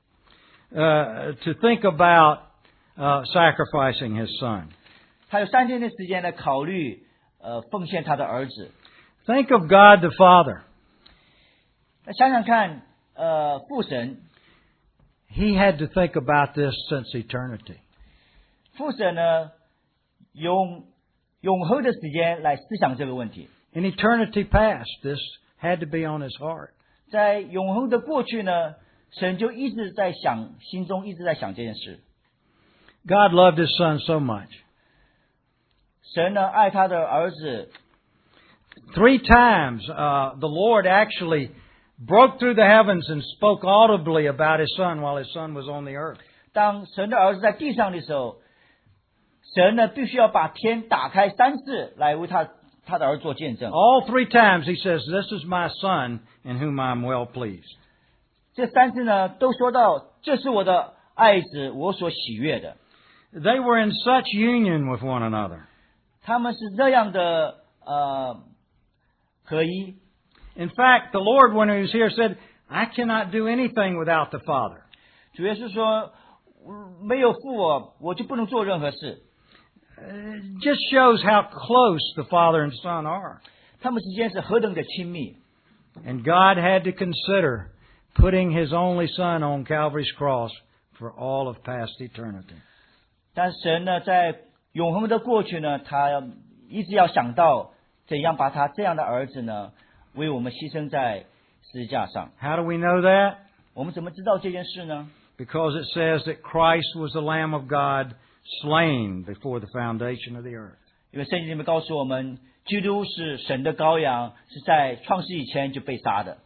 Uh, to think about uh, sacrificing his son. 他有三天的时间来考虑，呃，奉献他的儿子。 Think of God the Father. 那想想看，呃，父神， He had to think about this since eternity. 父神呢，用永恒的时间来思想这个问题。 In eternity past, this had to be on his heart. 在永恒的过去呢，神就一直在想，心中一直在想这件事。 God loved his son so much. 神呢，爱他的儿子。 Three times, uh, the Lord actually broke through the heavens and spoke audibly about his son while his son was on the earth. 当神的儿子在地上的时候，神呢必须要把天打开三次来为他他的儿子做见证。 All three times he says, This is my son in whom I am well pleased. 这三次呢都说到，这是我的爱子，我所喜悦的。 They were in such union with one another. 他们是这样的呃合一。 In fact, the Lord, when he was here, said, I cannot do anything without the Father. 主要是说，没有父我，我就不能做任何事。 It just shows how close the Father and Son are. 他们之间是何等的亲密。 And God had to consider putting His only Son on Calvary's cross for all of past eternity. 但神呢，在永恒的过去呢，他一直要想到怎样把他这样的儿子呢，为我们牺牲在十字架上。 How do we know that? 我们怎么知道这件事呢？ Because it says that Christ was the Lamb of God slain before the foundation of the earth. 因为圣经里面告诉我们，基督是神的羔羊，是在创世以前就被杀的。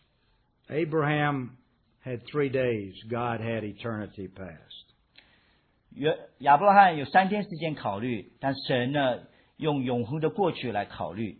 Abraham had three days. God had eternity past. 亚亚伯拉罕有三天时间考虑，但神呢，用永恒的过去来考虑。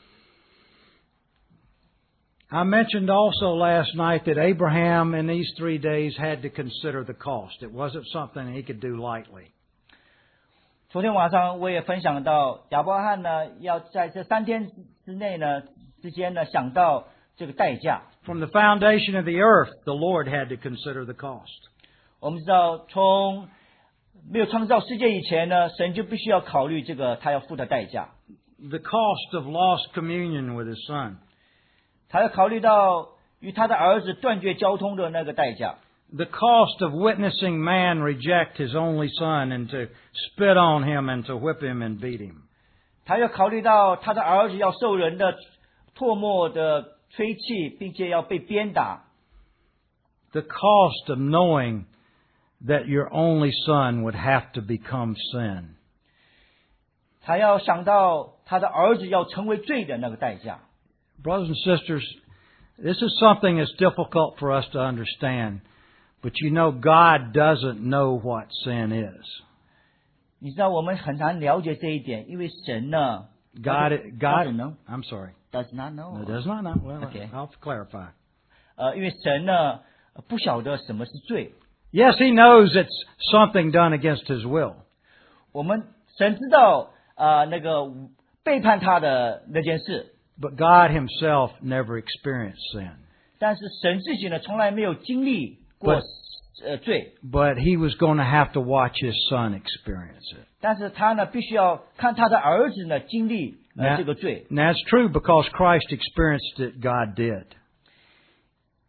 I mentioned also last night that Abraham in these three days had to consider the cost. It wasn't something he could do lightly. 昨天晚上我也分享到，亚伯拉罕呢，要在这三天之内呢之间呢，想到这个代价。 From the foundation of the earth, the Lord had to consider the cost. 我们知道，从没有创造世界以前呢，神就必须要考虑这个他要付的代价。 The cost of lost communion with his son. 他要考虑到与他的儿子断绝交通的那个代价。 The cost of witnessing man reject his only son and to spit on him and to whip him and beat him. 他要考虑到他的儿子要受人的唾沫的吹气，并且要被鞭打。 The cost of knowing that your only son would have to become sin. 他要想到他的儿子要成为罪的那个代价。 Brothers and sisters, this is something that's difficult for us to understand. But you know, God doesn't know what sin is. 你知道我们很难了解这一点，因为神呢 God, doesn't God, know, I'm sorry. does not know. No, does not know. Well, Okay. I'll clarify. 呃，因为神呢不晓得什么是罪。 Yes, He knows it's something done against His will. 我们神知道啊、呃、那个背叛他的那件事， But God Himself never experienced sin. 但是神自己呢从来没有经历过 But- 呃罪， But He was going to have to watch His son experience it. 但是他呢必须要看他的儿子呢经历呃 Now, 这个罪。 now it's true because Christ experienced it, God did.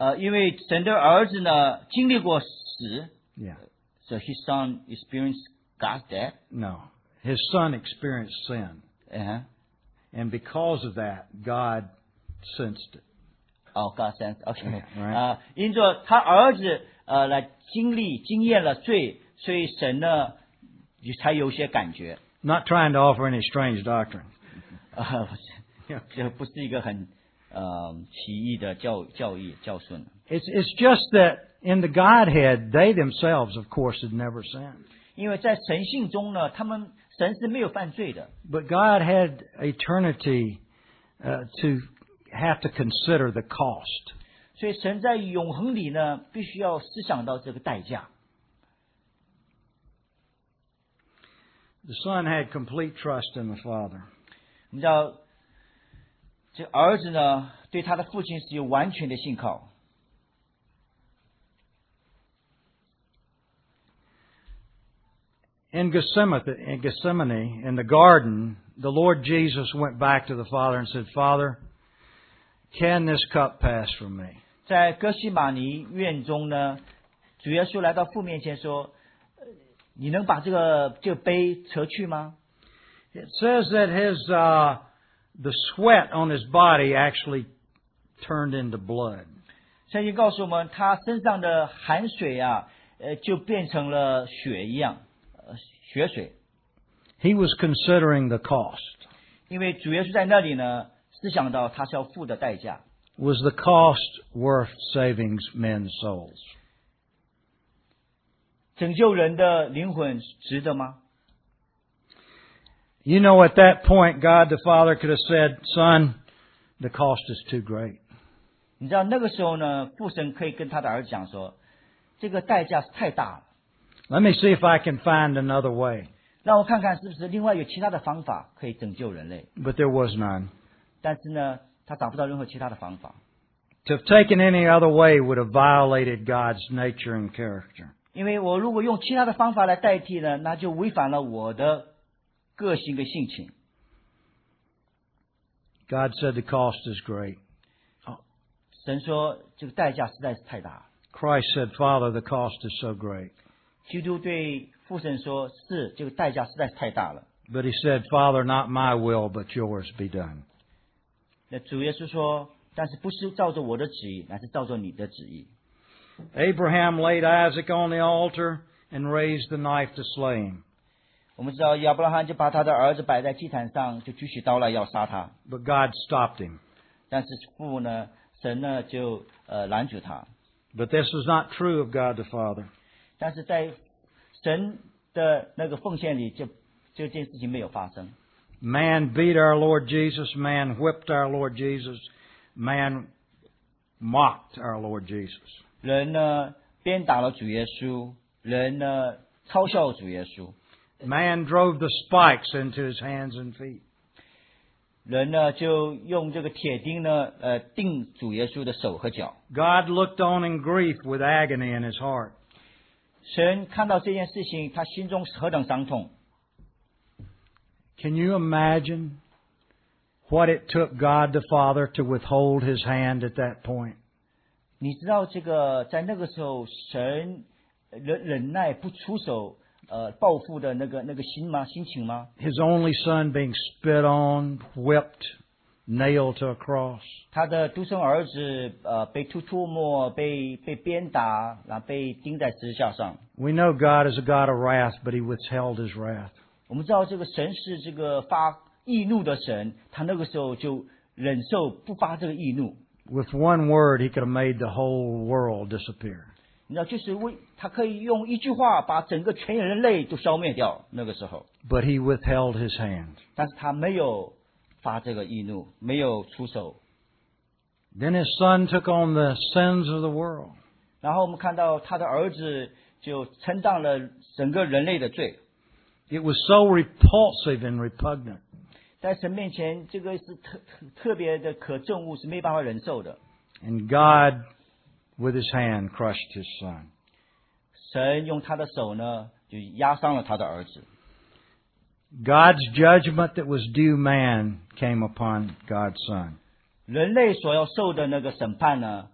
呃，因为神的儿子呢经历过死 Yeah. ，so his son experienced God's death. No. His son experienced sin. 嗯哼， And because of that, God sensed it. 哦 ，God sense，OK， Right. 啊，因着他儿子呃来经历经验了罪，所以神呢也才有些感觉。 Not trying to offer any strange doctrine. 啊，不是，这不是一个很呃奇异的教教义教训。 It's, it's just that in the Godhead, they themselves, of course, had never sinned. 因为在神性中呢，他们神是没有犯罪的， But God had eternity uh, to have to consider the cost. 所以神在永恒里呢，必须要思想到这个代价。 The Son had complete trust in the Father. 你知道，这儿子呢，对他的父亲是有完全的信靠。 In Gethsemane, in Gethsemane, in the garden, the Lord Jesus went back to the Father and said, Father, can this cup pass from me? 在哥西马尼院中呢，主耶稣来到父面前说：“呃你能把这个这个杯撤去吗？” It says that his uh, the sweat on his body actually turned into blood. 圣经告诉我们，他身上的汗水啊，呃，就变成了血一样，呃，血水。 He was considering the cost. 因为主耶稣在那里呢，思想到他是要付的代价。 Was the cost worth saving men's souls? 拯救人的灵魂值得吗？ You know, at that point, God the Father could have said, Son, the cost is too great. 你知道那个时候呢，父神可以跟他的儿子讲说，这个代价是太大了， Let me see if I can find another way. 让我看看是不是另外有其他的方法可以拯救人类。 But there was none. 但是呢，他找不到任何其他的方法， To have taken any other way would have violated God's nature and character. 因为我如果用其他的方法来代替呢，那就违反了我的个性跟性情。 God said the cost is great. 神说这个代价实在是太大了。 Christ said, Father, the cost is so great. 基督对父神说：“是这个代价实在是太大了。 But he said, Father, not my will, but yours be done. ” 那主耶稣说：“但是不是照着我的旨意，乃是照着你的旨意。” Abraham laid Isaac on the altar and raised the knife to slay him. 我们知道亚伯拉罕就把他的儿子摆在祭坛上，就举起刀来要杀他。 But God stopped him. 但是父呢，神呢就呃拦住他。 But this was not true of God the Father. 但是在神的那个奉献里就，这件事情没有发生。 Man beat our Lord Jesus. Man whipped our Lord Jesus. Man mocked our Lord Jesus. 人呢鞭打了主耶稣，人呢嘲笑主耶稣， Man drove the spikes into his hands and feet. 人呢就用这个铁钉呢呃钉主耶稣的手和脚。 God looked on in grief with agony in his heart. 神看到这件事情，他心中是何等伤痛。 Can you imagine what it took God the Father to withhold his hand at that point? 你知道这个在那个时候，神忍忍耐不出手，呃，报复的那个那个心吗？心情吗？ His only son being spit on, whipped, nailed to a cross. 他的独生儿子呃被吐唾沫，被被鞭打，然后被钉在十字架上。 We know God is a God of wrath, but he withheld his wrath. 我们知道这个神是这个发易怒的神，他那个时候就忍受不发这个易怒。 With one word, he could have made the whole world disappear. 你知道，就是为他可以用一句话把整个全人类都消灭掉。那个时候， But he withheld his hand. 但是他没有发这个易怒，没有出手。 Then his son took on the sins of the world. 然后我们看到他的儿子就承担了整个人类的罪， It was so repulsive and repugnant. 在神面前，这个是特特特别的可憎恶，是没办法忍受的。 And God, with his hand, crushed his son. 神用他的手呢，就压伤了他的儿子。 God's judgment that was due man came upon God's son. 人类所要受的那个审判呢，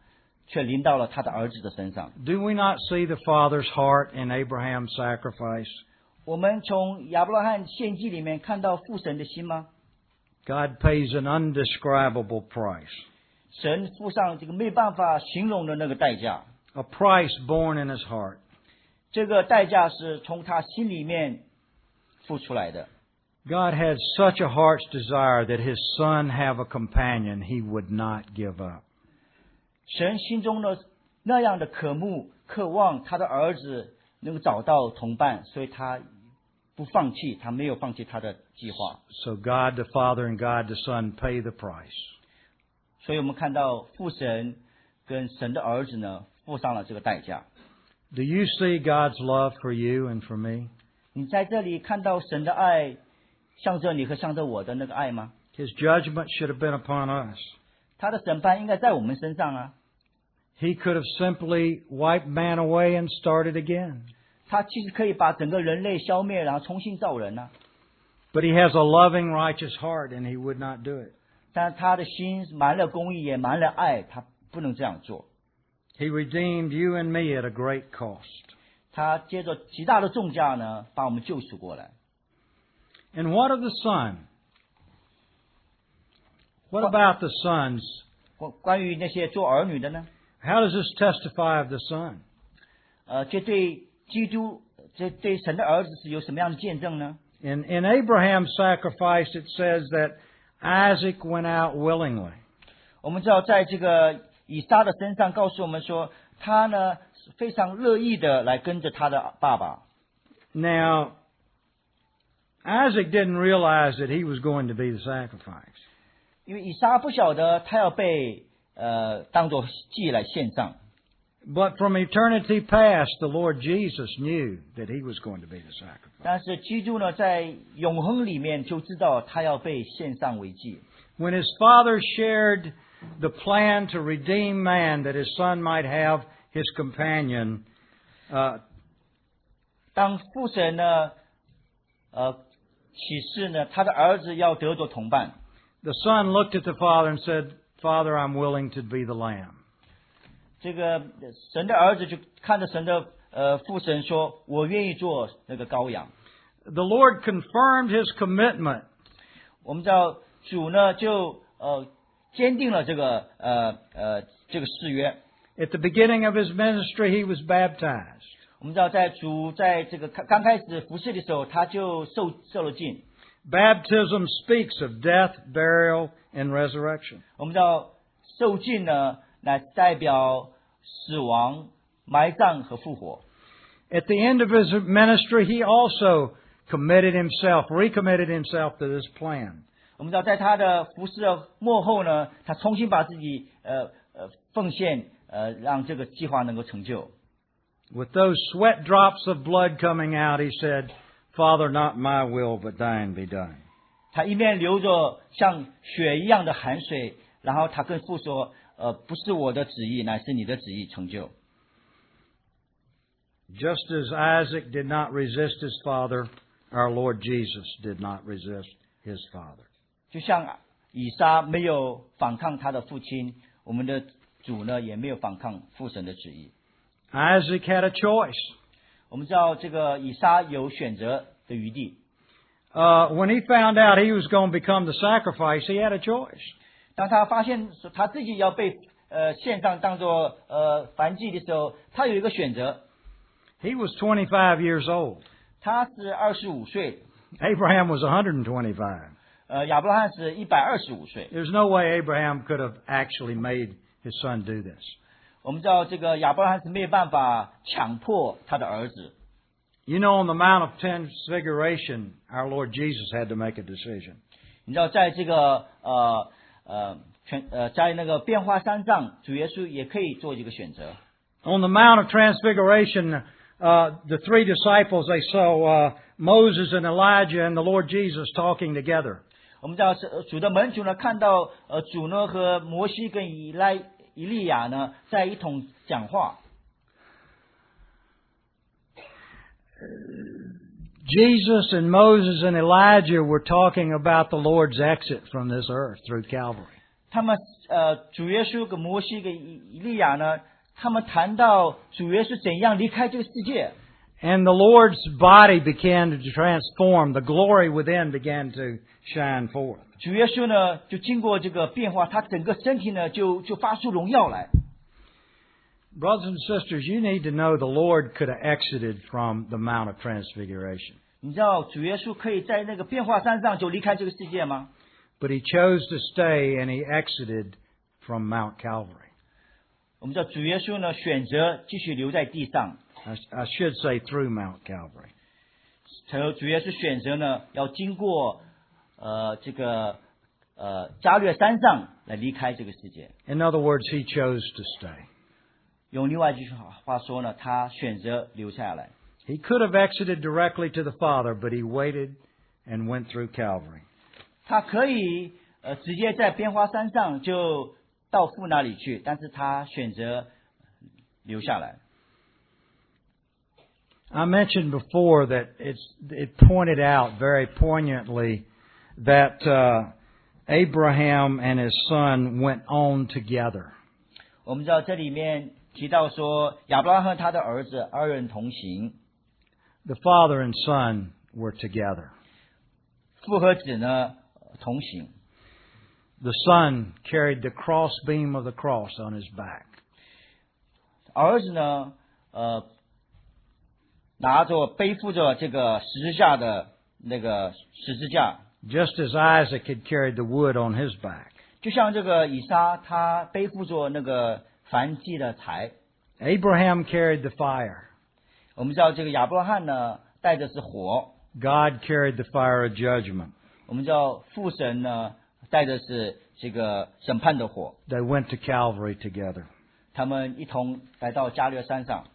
却临到了他的儿子的身上。 Do we not see the Father's heart in Abraham's sacrifice? 我们从亚伯拉罕献祭里面看到父神的心吗？ God pays an undescribable price, 神付上这个没办法形容的那个代价， a price born in His heart. 这个代价是从他心里面付出来的。 God had such a heart's desire that His Son have a companion He would not give up. 神心中的那样的渴慕、渴望他的儿子能够找到同伴，所以他不放弃，他没有放弃他的计划。 So God the Father and God the Son pay the price. 所以我们看到父神跟神的儿子呢，付上了这个代价。 Do you see God's love for you and for me? 你在这里看到神的爱，向着你和向着我的那个爱吗？ His judgment should have been upon us. 他的审判应该在我们身上啊。 He could have simply wiped man away and started again. 他其实可以把整个人类消灭，然后重新造人啊。 But He has a loving, righteous heart, and He would not do it. 但他的心满了公义，也满了爱，他不能这样做。 He redeemed you and me at a great cost. 他接着极大的重价呢，把我们救赎过来。 And what of the Son? What about the sons? 关关于那些做儿女的呢？ How does this testify of the Son? 呃，这对基督，这对神的儿子是有什么样的见证呢？ In, in Abraham's sacrifice, it says that Isaac went out willingly. 我们知道，在这个以撒的身上告诉我们说，他呢是非常乐意的来跟着他的爸爸。 Now, Isaac didn't realize that he was going to be the sacrifice. 因为以撒不晓得他要被呃当作祭来献上， But from eternity past, the Lord Jesus knew that he was going to be the sacrifice. 但是基督呢在永恒里面就知道他要被献上为祭。 When his Father shared the plan to redeem man, that his Son might have his companion, uh, 当父神呢呃启示呢他的儿子要得着同伴， the Son looked at the Father and said, Father, I'm willing to be the lamb. 这个神的儿子就看着神的呃父神说：“我愿意做那个羔羊。” The Lord confirmed his commitment. 我们知道主呢就呃坚定了这个呃呃这个誓约。 At the beginning of his ministry, he was baptized. 我们知道在主在这个刚刚开始服侍的时候，他就受受了浸。 Baptism speaks of death, burial, and resurrection. 我们知道受浸呢，来代表死亡、埋葬和复活。 At the end of his ministry, he also committed himself, recommitted himself to this plan. 我们知道在他的服侍的末后呢，他重新把自己呃呃奉献，呃让这个计划能够成就。 With those sweat drops of blood coming out, he said, Father, not my will, but thine be done. 他一面流着像血一样的汗水，然后他跟父说：“呃，不是我的旨意，乃是你的旨意成就。” Just as Isaac did not resist his father, our Lord Jesus did not resist his father. 就像以撒没有反抗他的父亲，我们的主呢也没有反抗父神的旨意。 Isaac had a choice. 我们知道这个以撒有选择的余地。 Uh, when he found out he was going to become the sacrifice, he had a choice. 当他发现说他自己要被呃献上当做呃燔祭的时候，他有一个选择。 He was twenty-five years old. 他是二十五岁， Abraham was one hundred twenty-five. 呃，亚伯拉罕是一百二十五岁。 There's no way Abraham could have actually made his son do this. 我们知道这个亚伯拉罕是没有办法强迫他的儿子。 You know, on the Mount of Transfiguration, our Lord Jesus had to make a decision. 你知道，在这个呃呃全呃在那个变化山上，主耶稣也可以做一个选择。 On the Mount of Transfiguration, uh, the three disciples, they saw uh, Moses and Elijah and the Lord Jesus talking together. 我们知道是主的门徒呢，看到呃主呢和摩西跟以来以利亚呢在一同讲话。 Jesus and Moses and Elijah were talking about the Lord's exit from this earth through Calvary. 他们呃，主耶稣跟摩西跟以以利亚呢，他们谈到主耶稣怎样离开这个世界。 And the Lord's body began to transform. The glory within began to shine forth. 主耶稣呢，就经过这个变化，他整个身体呢，就就发出荣耀来。 Brothers and sisters, you need to know the Lord could have exited from the Mount of Transfiguration. 你知道主耶稣可以在那个变化山上就离开这个世界吗？ But He chose to stay and He exited from Mount Calvary. 我们知道主耶稣呢，选择继续留在地上。 I, I should say through Mount Calvary. 主耶稣选择呢，要经过呃这个呃加略山上来离开这个世界。 In other words, He chose to stay. 用另外一句话说呢，他选择留下来。 He could have exited directly to the Father, but He waited and went through Calvary. 他可以呃直接在变化山上就到父那里去，但是他选择留下来。 I mentioned before that it's, it pointed out very poignantly that uh, Abraham and his son went on together. 我们知道这里面提到说，亚伯拉罕和他的儿子二人同行。 The father and son were together. 父和子呢同行。 The son carried the crossbeam of the cross on his back. 儿子呢，呃。拿着背负着这个十字架的那个十字架 ，just as Isaac had carried the wood on his back. 就像这个以撒他背负着那个燔祭的柴。 Abraham carried the fire. 我们知道这个亚伯拉罕呢带的是火。 God carried the fire of judgment. 我们知道父神呢带的是这个审判的火。 They went to Calvary together. 他们一同来到加略山上。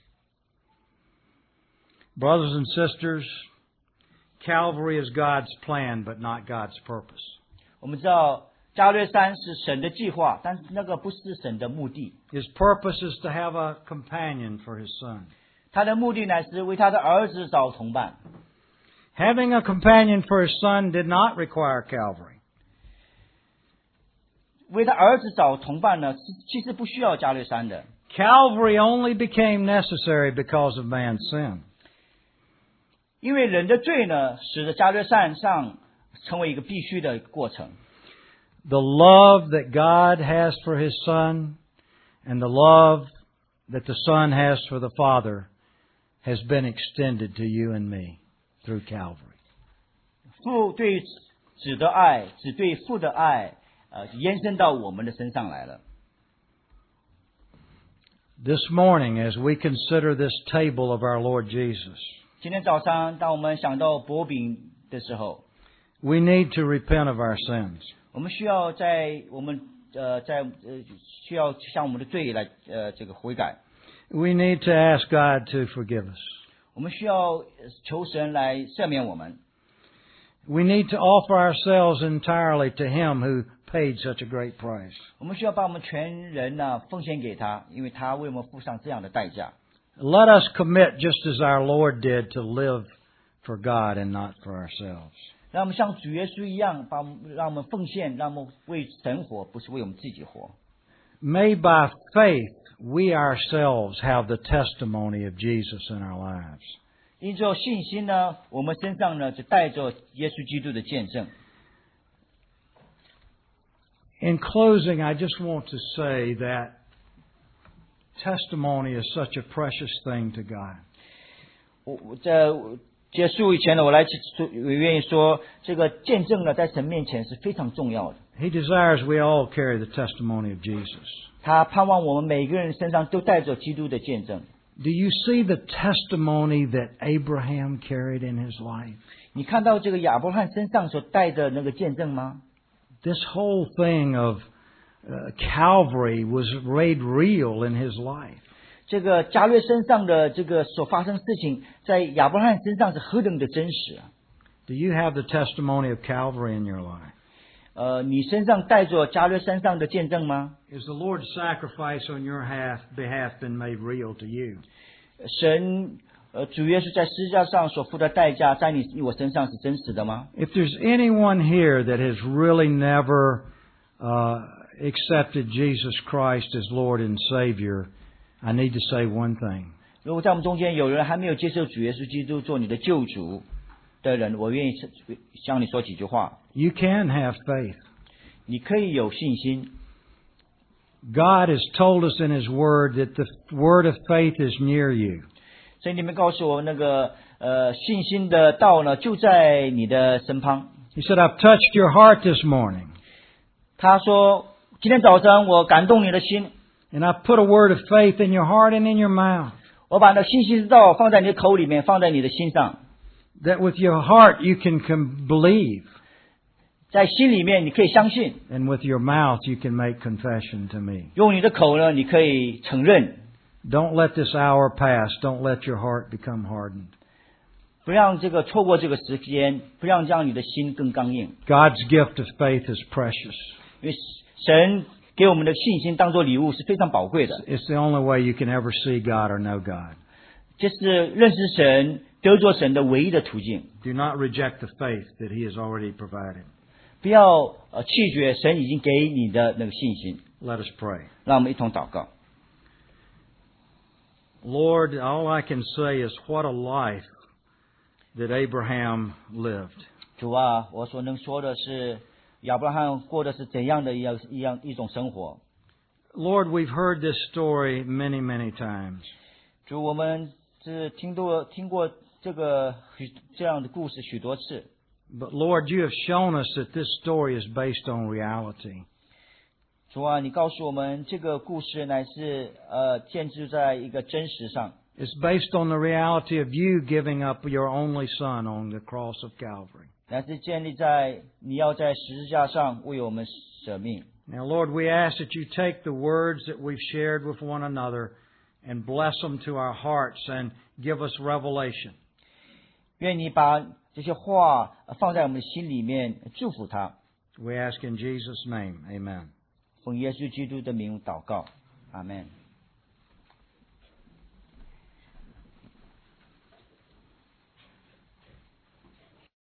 Brothers and sisters, Calvary is God's plan, but not God's purpose. 我们知道加略山是神的计划，但是那个不是神的目的。 His purpose is to have a companion for His son. 他的目的乃是为他的儿子找同伴。 Having a companion for His son did not require Calvary. 为他儿子找同伴呢，其实不需要加略山的。 Calvary only became necessary because of man's sin. 因为人的罪呢，使得加略山上成为一个必须的过程。 The love that God has for His Son and the love that the Son has for the Father has been extended to you and me through Calvary. 父对子的爱，子对父的爱，呃，延伸到我们的身上来了。 This morning, as we consider this table of our Lord Jesus, 今天早上，当我们想到薄饼的时候 we need to repent of our sins. 我们需要在我们呃在呃需要向我们的罪来呃这个悔改。 We need to ask God to forgive us. 我们需要求神来赦免我们。 We need to offer ourselves entirely to Him who paid such a great price. 我们需要把我们全人呢奉献给他，因为他为我们付上这样的代价。 Let us commit just as our Lord did to live for God and not for ourselves. 让我们像主耶稣一样，把让我们奉献，让我们为神活，不是为我们自己活。 May by faith we ourselves have the testimony of Jesus in our lives. 因着信心呢，我们身上呢就带着耶稣基督的见证。 In closing, I just want to say that testimony is such a precious thing to God. 我在结束以前呢，我来说，我愿意说，这个见证呢，在神面前是非常重要的。 He desires we all carry the testimony of Jesus. 他盼望我们每个人身上都带着基督的见证。 Do you see the testimony that Abraham carried in his life? 你看到这个亚伯拉罕身上所带的那个见证吗？ This whole thing of uh, Calvary was made real in his life. 这个加略身上的这个所发生的事情，在亚伯拉罕身上是何等的真实啊！ Do you have the testimony of Calvary in your life? 呃，你身上带着加略身上的见证吗？ Is the Lord's sacrifice on your half, behalf been made real to you? 神呃，主耶稣在十字架上所付的代价，在你我身上是真实的吗？ If there's anyone here that has really never uh, accepted Jesus Christ as Lord and Savior, I need to say one thing. 如果在我们中间有人还没有接受主耶稣基督做你的救主的人，我愿意向你说几句话。 You can have faith. 你可以有信心。 God has told us in His Word that the word of faith is near you. 所以你们告诉我，那个呃信心的道呢，就在你的身旁。 He said, I've touched your heart this morning. 他说，今天早上我感动你的心， And I've put a word of faith in your heart and in your mouth. 我把那信心之道放在你的口里面，放在你的心上。 That with your heart you can com- believe. 在心里面你可以相信， And with your mouth you can make confession to me. 用你的口呢，你可以承认。 Don't let this hour pass. Don't let your heart become hardened. 不让这个错过这个时间，不让让你的心更刚硬。 God's gift of faith is precious. 因为神给我们的信心当作礼物是非常宝贵的， It's the only way you can ever see God or know God. 这是认识神、得着神的唯一的途径。 Do not reject the faith that He has already provided. 不要呃弃绝神已经给你的那个信心。 Let us pray. 让我们一同祷告。 Lord, all I can say is what a life that Abraham lived. 主啊，我所能说的是，亚伯拉罕过的是怎样的一样一样一种生活。 Lord, we've heard this story many, many times. 主，我们是听多听过这个许这样的故事许多次。 But Lord, you have shown us that this story is based on reality. 主啊，你告诉我们，这个故事乃是呃建筑在一个真实上。 It's based on the reality of you giving up your only son on the cross of Calvary. 乃是建立在你要在十字架上为我们舍命。 Now, Lord, we ask that you take the words that we've shared with one another and bless them to our hearts and give us revelation. 愿你把这些话放在我们的心里面，祝福他。 We ask in Jesus' name. Amen. 奉耶稣基督的名祷告，阿门。